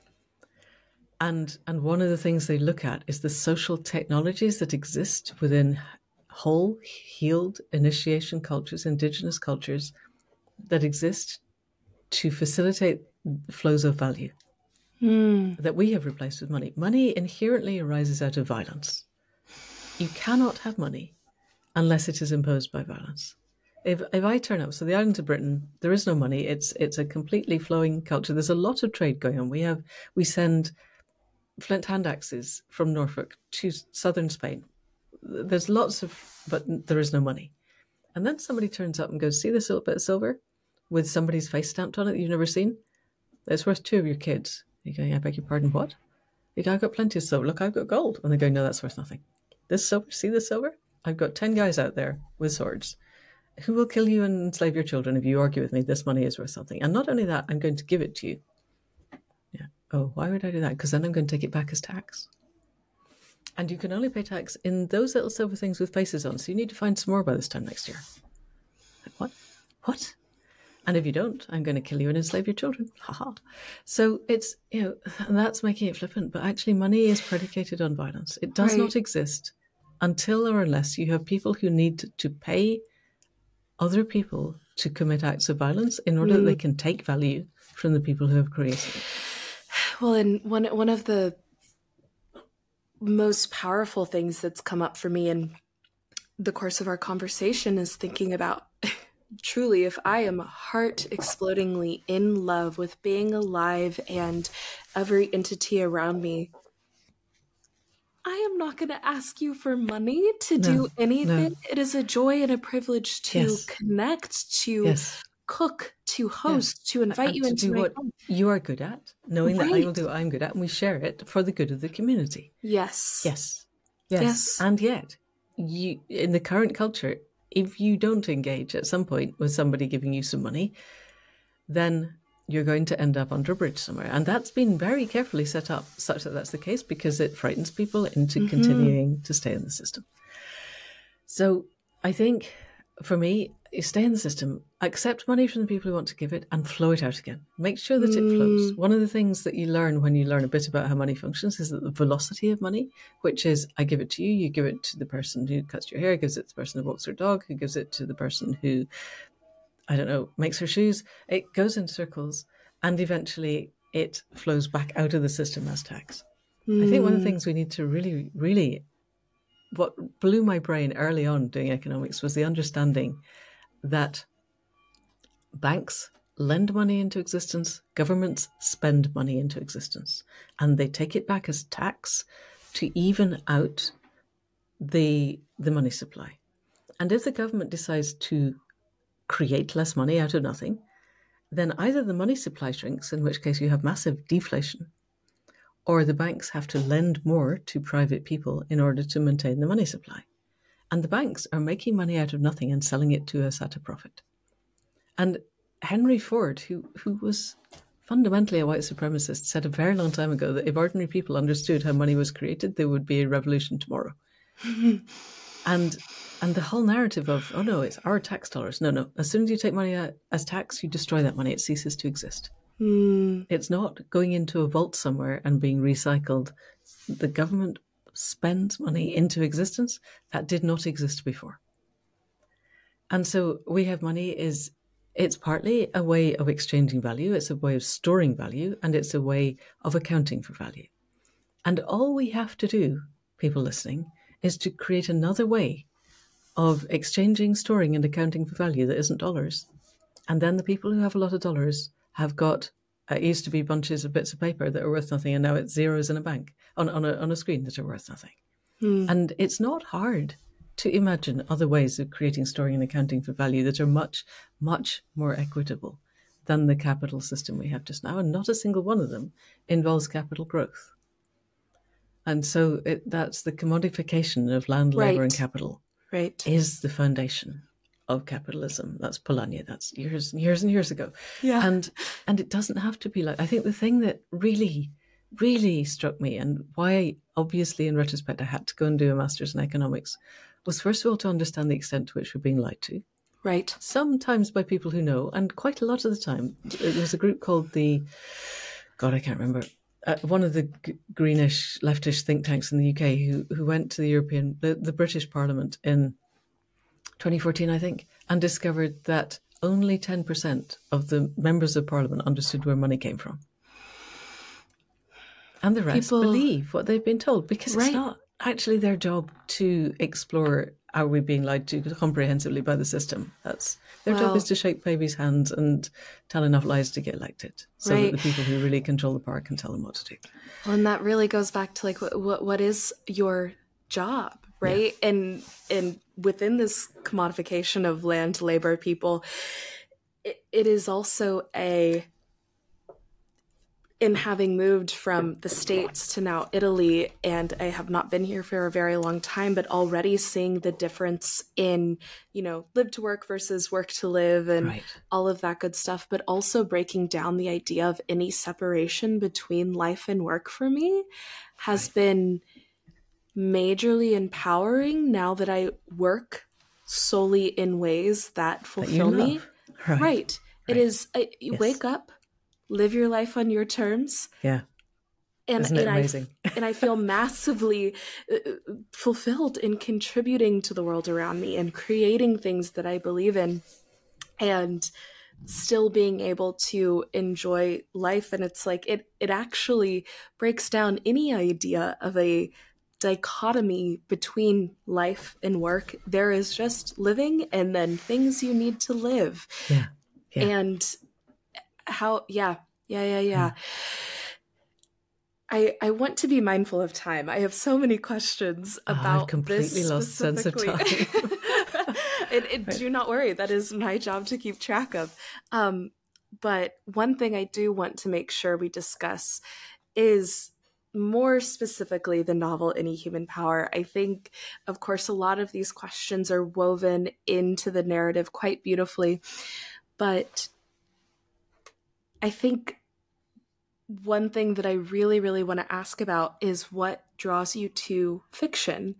And one of the things they look at is the social technologies that exist within whole, healed initiation cultures, indigenous cultures, that exist to facilitate flows of value that we have replaced with money. Money inherently arises out of violence. You cannot have money unless it is imposed by violence. If I turn up, so the islands of Britain, there is no money. It's a completely flowing culture. There's a lot of trade going on. We send flint hand axes from Norfolk to southern Spain. There's lots of, but there is no money. And then somebody turns up and goes, see this little bit of silver with somebody's face stamped on it that you've never seen? It's worth 2 of your kids. You go, I beg your pardon, what? You go, I've got plenty of silver. Look, I've got gold. And they go, no, that's worth nothing. This silver, see this silver? I've got 10 guys out there with swords who will kill you and enslave your children if you argue with me. This money is worth something. And not only that, I'm going to give it to you. Yeah. Oh, why would I do that? Because then I'm going to take it back as tax. And you can only pay tax in those little silver things with faces on. So you need to find some more by this time next year. Like, what? What? And if you don't, I'm going to kill you and enslave your children. Ha. So it's, and that's making it flippant. But actually, money is predicated on violence. It does not exist until or unless you have people who need to pay other people to commit acts of violence in order that they can take value from the people who have created it.
Well, and one of the most powerful things that's come up for me in the course of our conversation is thinking about, truly, if I am heart explodingly in love with being alive and every entity around me, I am not going to ask you for money to do anything. It is a joy and a privilege to connect, to cook, to host, to invite you
to
into
do
my
what
home.
you are good at, knowing that I will do what I'm good at, and we share it for the good of the community.
Yes.
And yet, you, in the current culture, if you don't engage at some point with somebody giving you some money, then you're going to end up under a bridge somewhere. And that's been very carefully set up such that that's the case, because it frightens people into continuing to stay in the system. So I think, for me, you stay in the system, accept money from the people who want to give it, and flow it out again. Make sure that it flows. One of the things that you learn when you learn a bit about how money functions is that the velocity of money, which is I give it to you, you give it to the person who cuts your hair, gives it to the person who walks their dog, who gives it to the person who, I don't know, makes her shoes. It goes in circles, and eventually it flows back out of the system as tax. I think one of the things we need to really, really, what blew my brain early on doing economics was the understanding that banks lend money into existence, governments spend money into existence, and they take it back as tax to even out the money supply. And if the government decides to create less money out of nothing, then either the money supply shrinks, in which case you have massive deflation, or the banks have to lend more to private people in order to maintain the money supply. And the banks are making money out of nothing and selling it to us at a profit. And Henry Ford, who was fundamentally a white supremacist, said a very long time ago that if ordinary people understood how money was created, there would be a revolution tomorrow. And the whole narrative of, oh no, it's our tax dollars. No. As soon as you take money out as tax, you destroy that money. It ceases to exist. It's not going into a vault somewhere and being recycled. The government spends money into existence that did not exist before. And so we have money it's partly a way of exchanging value, it's a way of storing value, and it's a way of accounting for value. And all we have to do, people listening, is to create another way of exchanging, storing, and accounting for value that isn't dollars. And then the people who have a lot of dollars have got, it used to be bunches of bits of paper that are worth nothing, and now it's zeros in a bank, on a screen that are worth nothing. And it's not hard to imagine other ways of creating, storing, and accounting for value that are much, much more equitable than the capital system we have just now. And not a single one of them involves capital growth. And so that's the commodification of land, labour, and capital is the foundation of capitalism. That's Polanyi. That's years and years and years ago.
Yeah.
And it doesn't have to be like, I think the thing that really, really struck me, and why obviously in retrospect I had to go and do a master's in economics, was first of all to understand the extent to which we're being lied to.
Right.
Sometimes by people who know, and quite a lot of the time. There was a group called I can't remember, one of the greenish, leftish think tanks in the UK who went to the British Parliament in 2014, I think, and discovered that only 10% of the members of Parliament understood where money came from. And the rest believe what they've been told, because it's not actually their job to explore, are we being lied to comprehensively by the system? Their job is to shake babies' hands and tell enough lies to get elected, so that the people who really control the power can tell them what to do.
Well, and that really goes back to like what is your job, right? Yeah. And within this commodification of land, labor, people, it is also in having moved from the States to now Italy, and I have not been here for a very long time, but already seeing the difference in, live to work versus work to live and all of that good stuff, but also breaking down the idea of any separation between life and work for me has been majorly empowering now that I work solely in ways that fulfill me. Right. It is, you wake up, live your life on your terms.
Yeah. Isn't it amazing?
And I feel massively fulfilled in contributing to the world around me and creating things that I believe in and still being able to enjoy life. And it's like, it actually breaks down any idea of a dichotomy between life and work. There is just living and then things you need to live.
Yeah.
And how, yeah. I want to be mindful of time. I have so many questions
I've
about
completely
this
lost sense of
specifically.
time. Right.
Do not worry. That is my job to keep track of. But one thing I do want to make sure we discuss is more specifically the novel Any Human Power. I think, of course, a lot of these questions are woven into the narrative quite beautifully. But I think one thing that I really, really want to ask about is what draws you to fiction.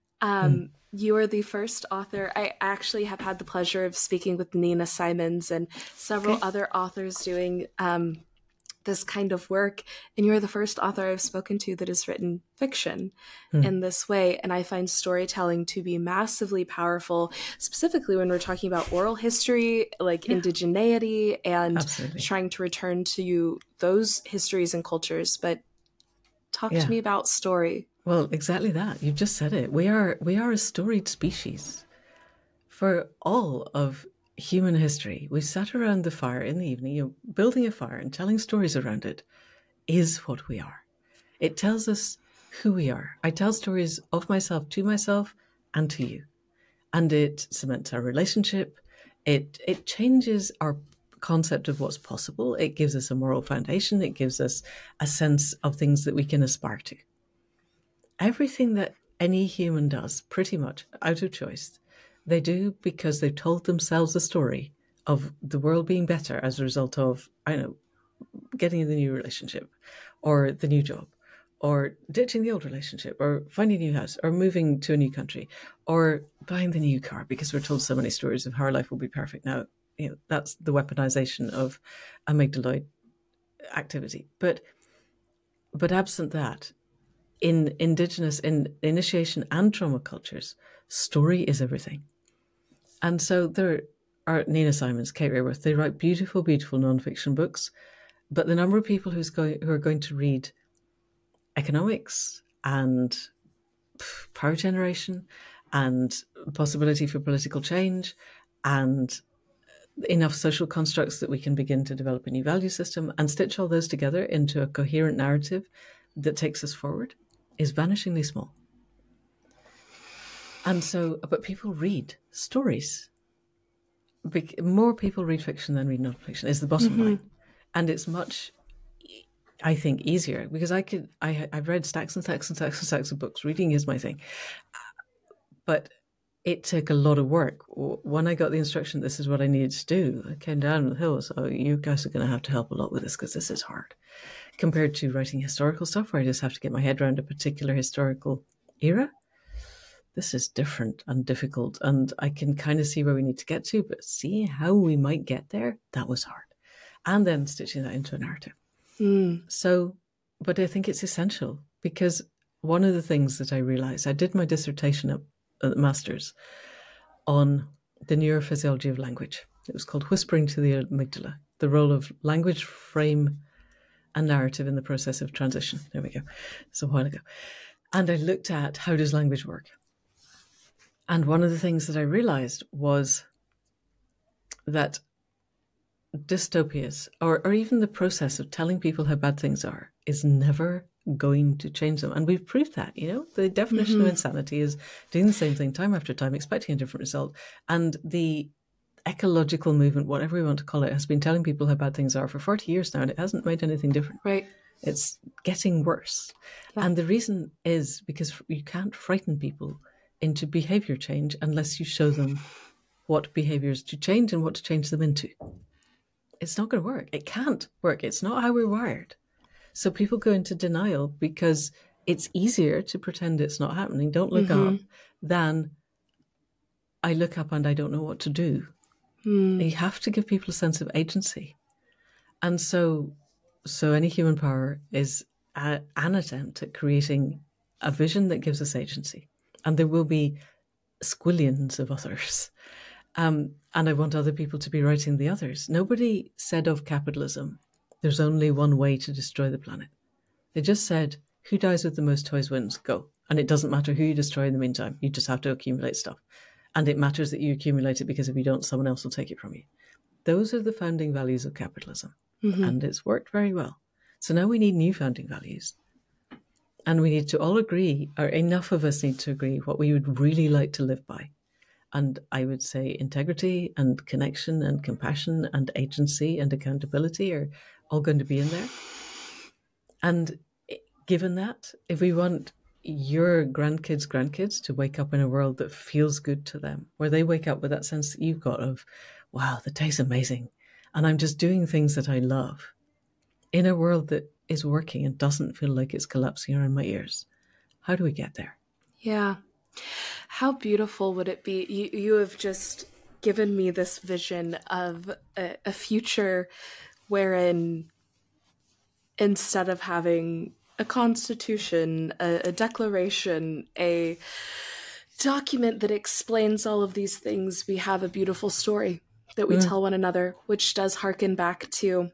You are the first author. I actually have had the pleasure of speaking with Nina Simons and several
Okay.
other authors doing this kind of work. And you're the first author I've spoken to that has written fiction in this way. And I find storytelling to be massively powerful, specifically when we're talking about oral history, like indigeneity, and
Absolutely.
trying to return to those histories and cultures. But talk to me about story.
Well, exactly that. You've just said it. We are a storied species. For all of human history, we sat around the fire in the evening, building a fire and telling stories around it is what we are. It tells us who we are. I tell stories of myself to myself and to you. And it cements our relationship. It changes our concept of what's possible. It gives us a moral foundation. It gives us a sense of things that we can aspire to. Everything that any human does, pretty much out of choice, they do because they've told themselves a story of the world being better as a result of, I don't know, getting the new relationship or the new job or ditching the old relationship or finding a new house or moving to a new country or buying the new car because we're told so many stories of how our life will be perfect now. That's the weaponization of amygdaloid activity. But absent that, in indigenous, in initiation and trauma cultures, story is everything. And so there are Nina Simons, Kate Raworth, they write beautiful, beautiful nonfiction books. But the number of people who are going to read economics and power generation and possibility for political change and enough social constructs that we can begin to develop a new value system and stitch all those together into a coherent narrative that takes us forward is vanishingly small. And so, but people read stories. More people read fiction than read nonfiction is the bottom line. And it's much, I think, easier because I've read stacks and stacks and stacks and stacks of books. Reading is my thing. But it took a lot of work. When I got the instruction, this is what I needed to do, I came down the hill. So you guys are going to have to help a lot with this because this is hard compared to writing historical stuff where I just have to get my head around a particular historical era. This is different and difficult, and I can kind of see where we need to get to, but see how we might get there, that was hard. And then stitching that into a narrative. So, but I think it's essential because one of the things that I realized, I did my dissertation at the master's on the neurophysiology of language. It was called Whispering to the Amygdala, the role of language, frame, and narrative in the process of transition. There we go. It's a while ago. And I looked at how does language work? And one of the things that I realized was that dystopias, or even the process of telling people how bad things are, is never going to change them. And we've proved that, the definition of insanity is doing the same thing time after time, expecting a different result. And the ecological movement, whatever we want to call it, has been telling people how bad things are for 40 years now, and it hasn't made anything different.
Right.
It's getting worse. Yeah. And the reason is because you can't frighten people into behavior change unless you show them what behaviors to change and what to change them into. It's not going to work. It can't work. It's not how we're wired. So people go into denial because it's easier to pretend it's not happening. Don't look up than I look up and I don't know what to do. You have to give people a sense of agency. And so Any Human Power is an attempt at creating a vision that gives us agency. And there will be squillions of others. And I want other people to be writing the others. Nobody said of capitalism, there's only one way to destroy the planet. They just said, who dies with the most toys wins, go. And it doesn't matter who you destroy in the meantime. You just have to accumulate stuff. And it matters that you accumulate it because if you don't, someone else will take it from you. Those are the founding values of capitalism. And it's worked very well. So now we need new founding values And we need to all agree, or enough of us need to agree, what we would really like to live by. And I would say integrity and connection and compassion and agency and accountability are all going to be in there. And given that, if we want your grandkids to wake up in a world that feels good to them, where they wake up with that sense that you've got of, wow, the day's amazing, and I'm just doing things that I love, in a world that is working and doesn't feel like it's collapsing around my ears. How do we get there?
Yeah. How beautiful would it be? You have just given me this vision of a future wherein instead of having a constitution, a declaration, a document that explains all of these things, we have a beautiful story that we tell one another, which does harken back to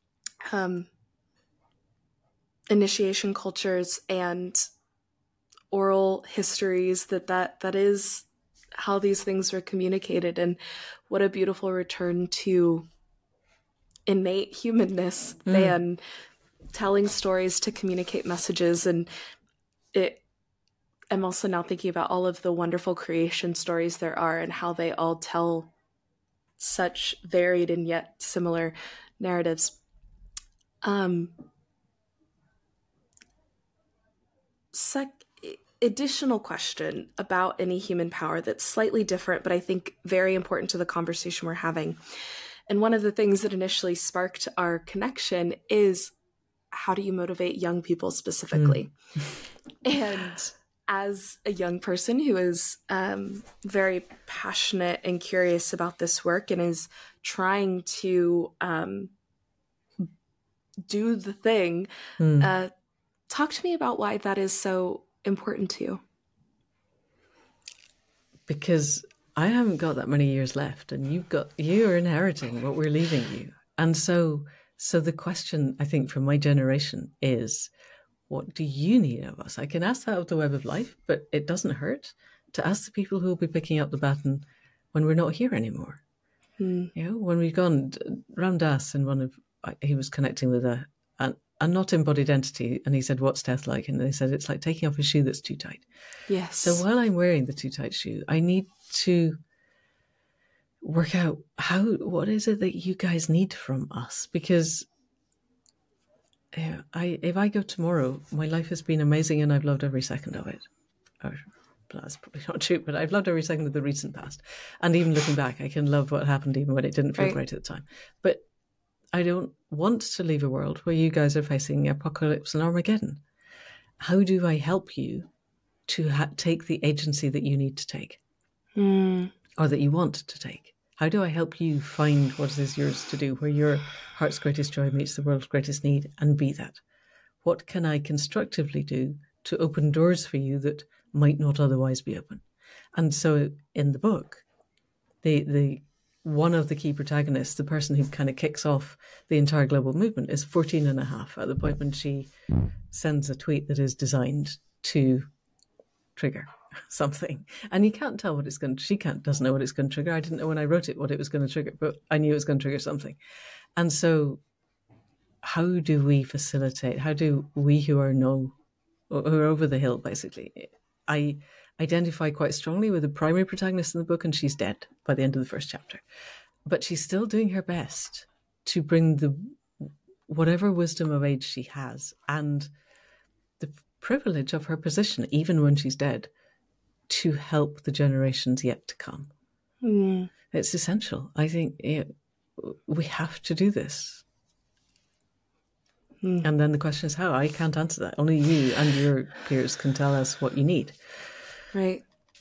initiation cultures and oral histories, that is how these things were communicated. And what a beautiful return to innate humanness than telling stories to communicate messages. And I'm also now thinking about all of the wonderful creation stories there are and how they all tell such varied and yet similar narratives. Additional question about any human power that's slightly different, but I think very important to the conversation we're having. And one of the things that initially sparked our connection is, how do you motivate young people specifically? And as a young person who is very passionate and curious about this work and is trying to do the thing, talk to me about why that is so important to you.
Because I haven't got that many years left, and you're inheriting what we're leaving you. And so the question, I think, from my generation is, what do you need of us? I can ask that of the Web of Life, but it doesn't hurt to ask the people who will be picking up the baton when we're not here anymore. You know, when we've gone, Ram Dass, he was connecting with a not embodied entity, and he said, "What's death like?" And they said, "It's like taking off a shoe that's too tight."
Yes.
So while I'm wearing the too tight shoe, I need to work out what is it that you guys need from us? Because if I go tomorrow, my life has been amazing and I've loved every second of it. Or that's probably not true, but I've loved every second of the recent past. And even looking back, I can love what happened even when it didn't feel great at the time. But I don't want to leave a world where you guys are facing apocalypse and Armageddon. How do I help you to take the agency that you need to take or that you want to take? How do I help you find what is yours to do, where your heart's greatest joy meets the world's greatest need, and be that? What can I constructively do to open doors for you that might not otherwise be open? And so in the book, the one of the key protagonists, the person who kind of kicks off the entire global movement, is 14 and a half at the point when she sends a tweet that is designed to trigger something. And you can't tell what it's going to, doesn't know what it's going to trigger. I didn't know when I wrote it what it was going to trigger, but I knew it was going to trigger something. And so how do we facilitate? How do we who are over the hill, basically? I identify quite strongly with the primary protagonist in the book, and she's dead by the end of the first chapter. But she's still doing her best to bring the whatever wisdom of age she has and the privilege of her position, even when she's dead, to help the generations yet to come. It's essential. I think we have to do this. And then the question is how? I can't answer that. Only you and your peers can tell us what you need.
Right.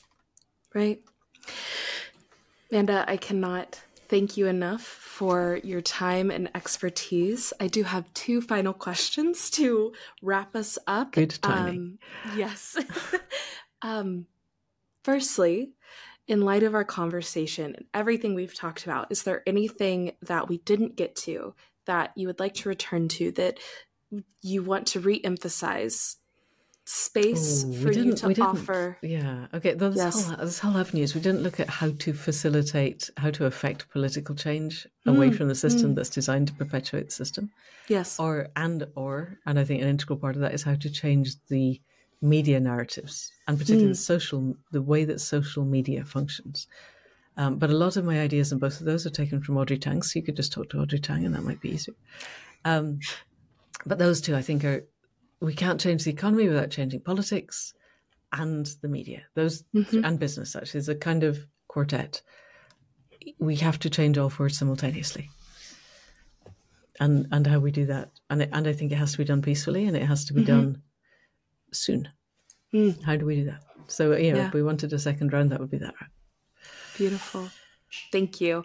Amanda, I cannot thank you enough for your time and expertise. I do have 2 final questions to wrap us up.
Good timing.
Yes. Firstly, in light of our conversation and everything we've talked about, is there anything that we didn't get to that you would like to return to, that you want to re-emphasize space
Oh,
for you to offer.
Yeah. Okay. This whole avenue is we didn't look at how to facilitate, how to affect political change away from the system that's designed to perpetuate the system.
Yes.
And I think an integral part of that is how to change the media narratives, and particularly the way that social media functions. But a lot of my ideas in both of those are taken from Audrey Tang, so you could just talk to Audrey Tang and that might be easier. But those two, I think, we can't change the economy without changing politics and the media. Those and business, actually, is a kind of quartet. We have to change all four simultaneously. And how we do that. And I think it has to be done peacefully, and it has to be done soon. How do we do that? So, if we wanted a second round, that would be that round.
Beautiful. Thank you.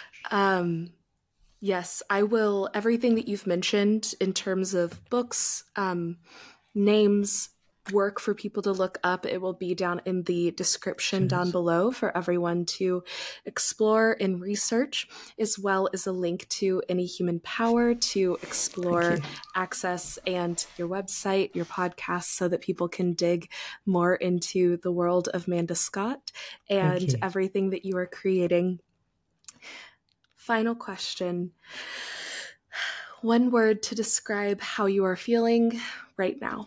Yes, I will. Everything that you've mentioned in terms of books, names, work for people to look up, it will be down in the description down below for everyone to explore and research, as well as a link to Any Human Power to explore, access, and your website, your podcast, so that people can dig more into the world of Manda Scott and everything that you are creating. Final question. One word to describe how you are feeling right now.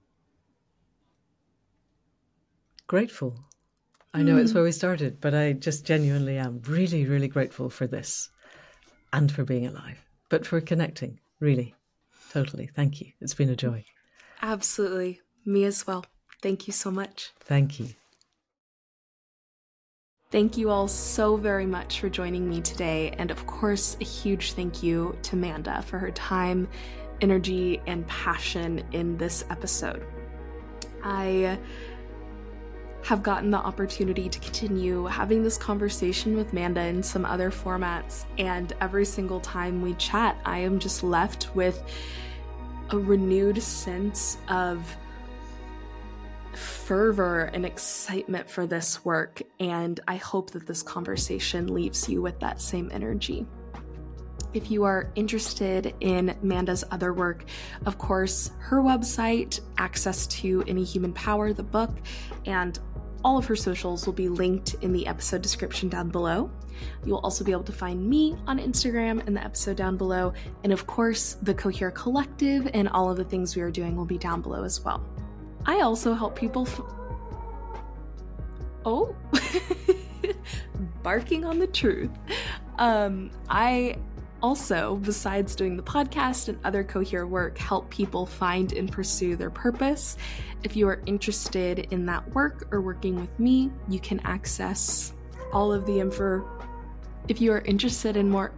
Grateful. I know it's where we started, but I just genuinely am really, really grateful for this and for being alive, but for connecting, really, totally. Thank you. It's been a joy.
Absolutely. Me as well. Thank you so much.
Thank you.
Thank you all so very much for joining me today. And of course, a huge thank you to Manda for her time, energy, and passion in this episode. I have gotten the opportunity to continue having this conversation with Manda in some other formats, and every single time we chat, I am just left with a renewed sense of fervor and excitement for this work, and I hope that this conversation leaves you with that same energy. If you are interested in Manda's other work, of course, her website, access to Any Human Power, the book, and all of her socials will be linked in the episode description down below. You'll also be able to find me on Instagram in the episode down below. And of course, the Cohere Collective and all of the things we are doing will be down below as well. I also help people barking on the truth. I also, besides doing the podcast and other Cohere work, help people find and pursue their purpose. If you are interested in that work or working with me, you can access all of the info. If you are interested in more...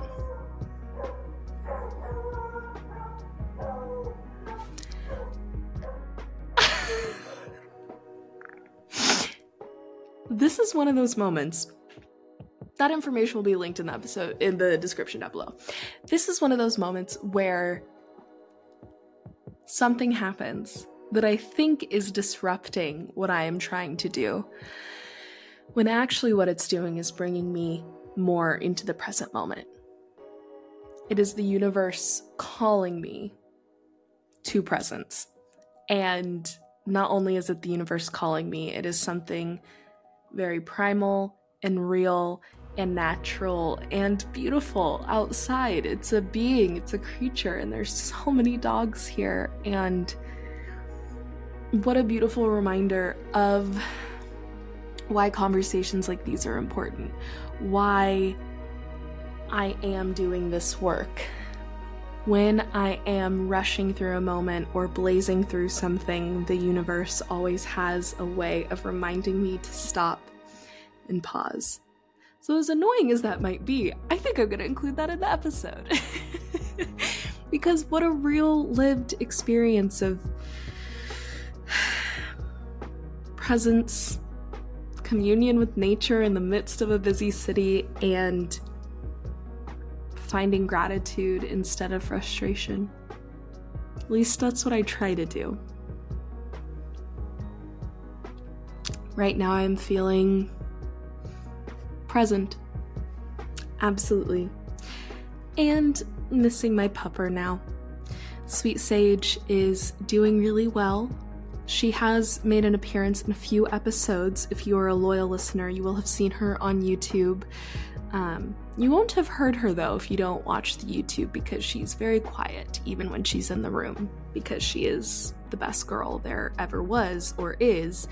This is one of those moments. That information will be linked in the episode, in the description down below. This is one of those moments where something happens that I think is disrupting what I am trying to do, when actually what it's doing is bringing me more into the present moment. It is the universe calling me to presence. And not only is it the universe calling me, it is something very primal and real and natural and beautiful outside. It's a being, it's a creature, and there's so many dogs here. And what a beautiful reminder of why conversations like these are important, why I am doing this work. When I am rushing through a moment or blazing through something, the universe always has a way of reminding me to stop and pause. So as annoying as that might be, I think I'm going to include that in the episode. Because what a real lived experience of presence, communion with nature in the midst of a busy city, and finding gratitude instead of frustration. At least that's what I try to do. Right now I'm feeling present. Absolutely. And missing my pupper now. Sweet Sage is doing really well. She has made an appearance in a few episodes. If you are a loyal listener, you will have seen her on YouTube. You won't have heard her, though, if you don't watch the YouTube, because she's very quiet, even when she's in the room, because she is the best girl there ever was or is.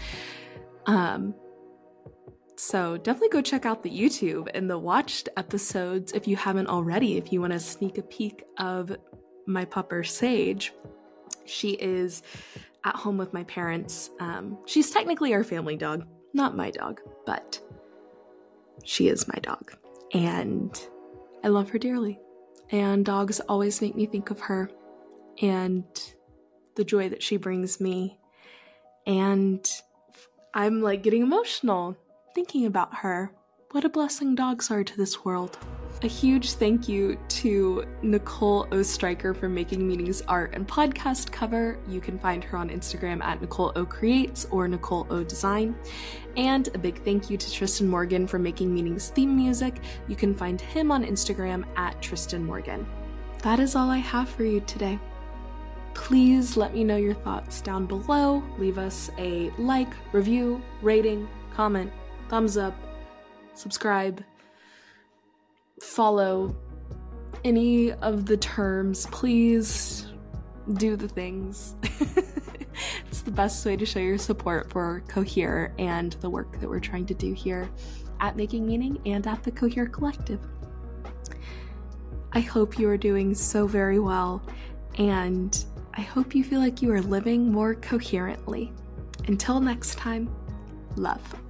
So definitely go check out the YouTube and the watched episodes if you haven't already, if you want to sneak a peek of my pupper Sage. She is at home with my parents. She's technically our family dog, not my dog, but she is my dog. And I love her dearly. And dogs always make me think of her and the joy that she brings me. And I'm like getting emotional thinking about her. What a blessing dogs are to this world. A huge thank you to Nicole Ostreicher for making Meaning's art and podcast cover. You can find her on Instagram at Nicole O Creates or Nicole O Design. And a big thank you to Tristan Morgan for making Meaning's theme music. You can find him on Instagram at Tristan Morgan. That is all I have for you today. Please let me know your thoughts down below. Leave us a like, review, rating, comment, thumbs up, subscribe, follow, any of the terms. Please do the things. It's the best way to show your support for Cohere and the work that we're trying to do here at Making Meaning and at the Cohere Collective. I hope you are doing so very well, and I hope you feel like you are living more coherently. Until next time, love.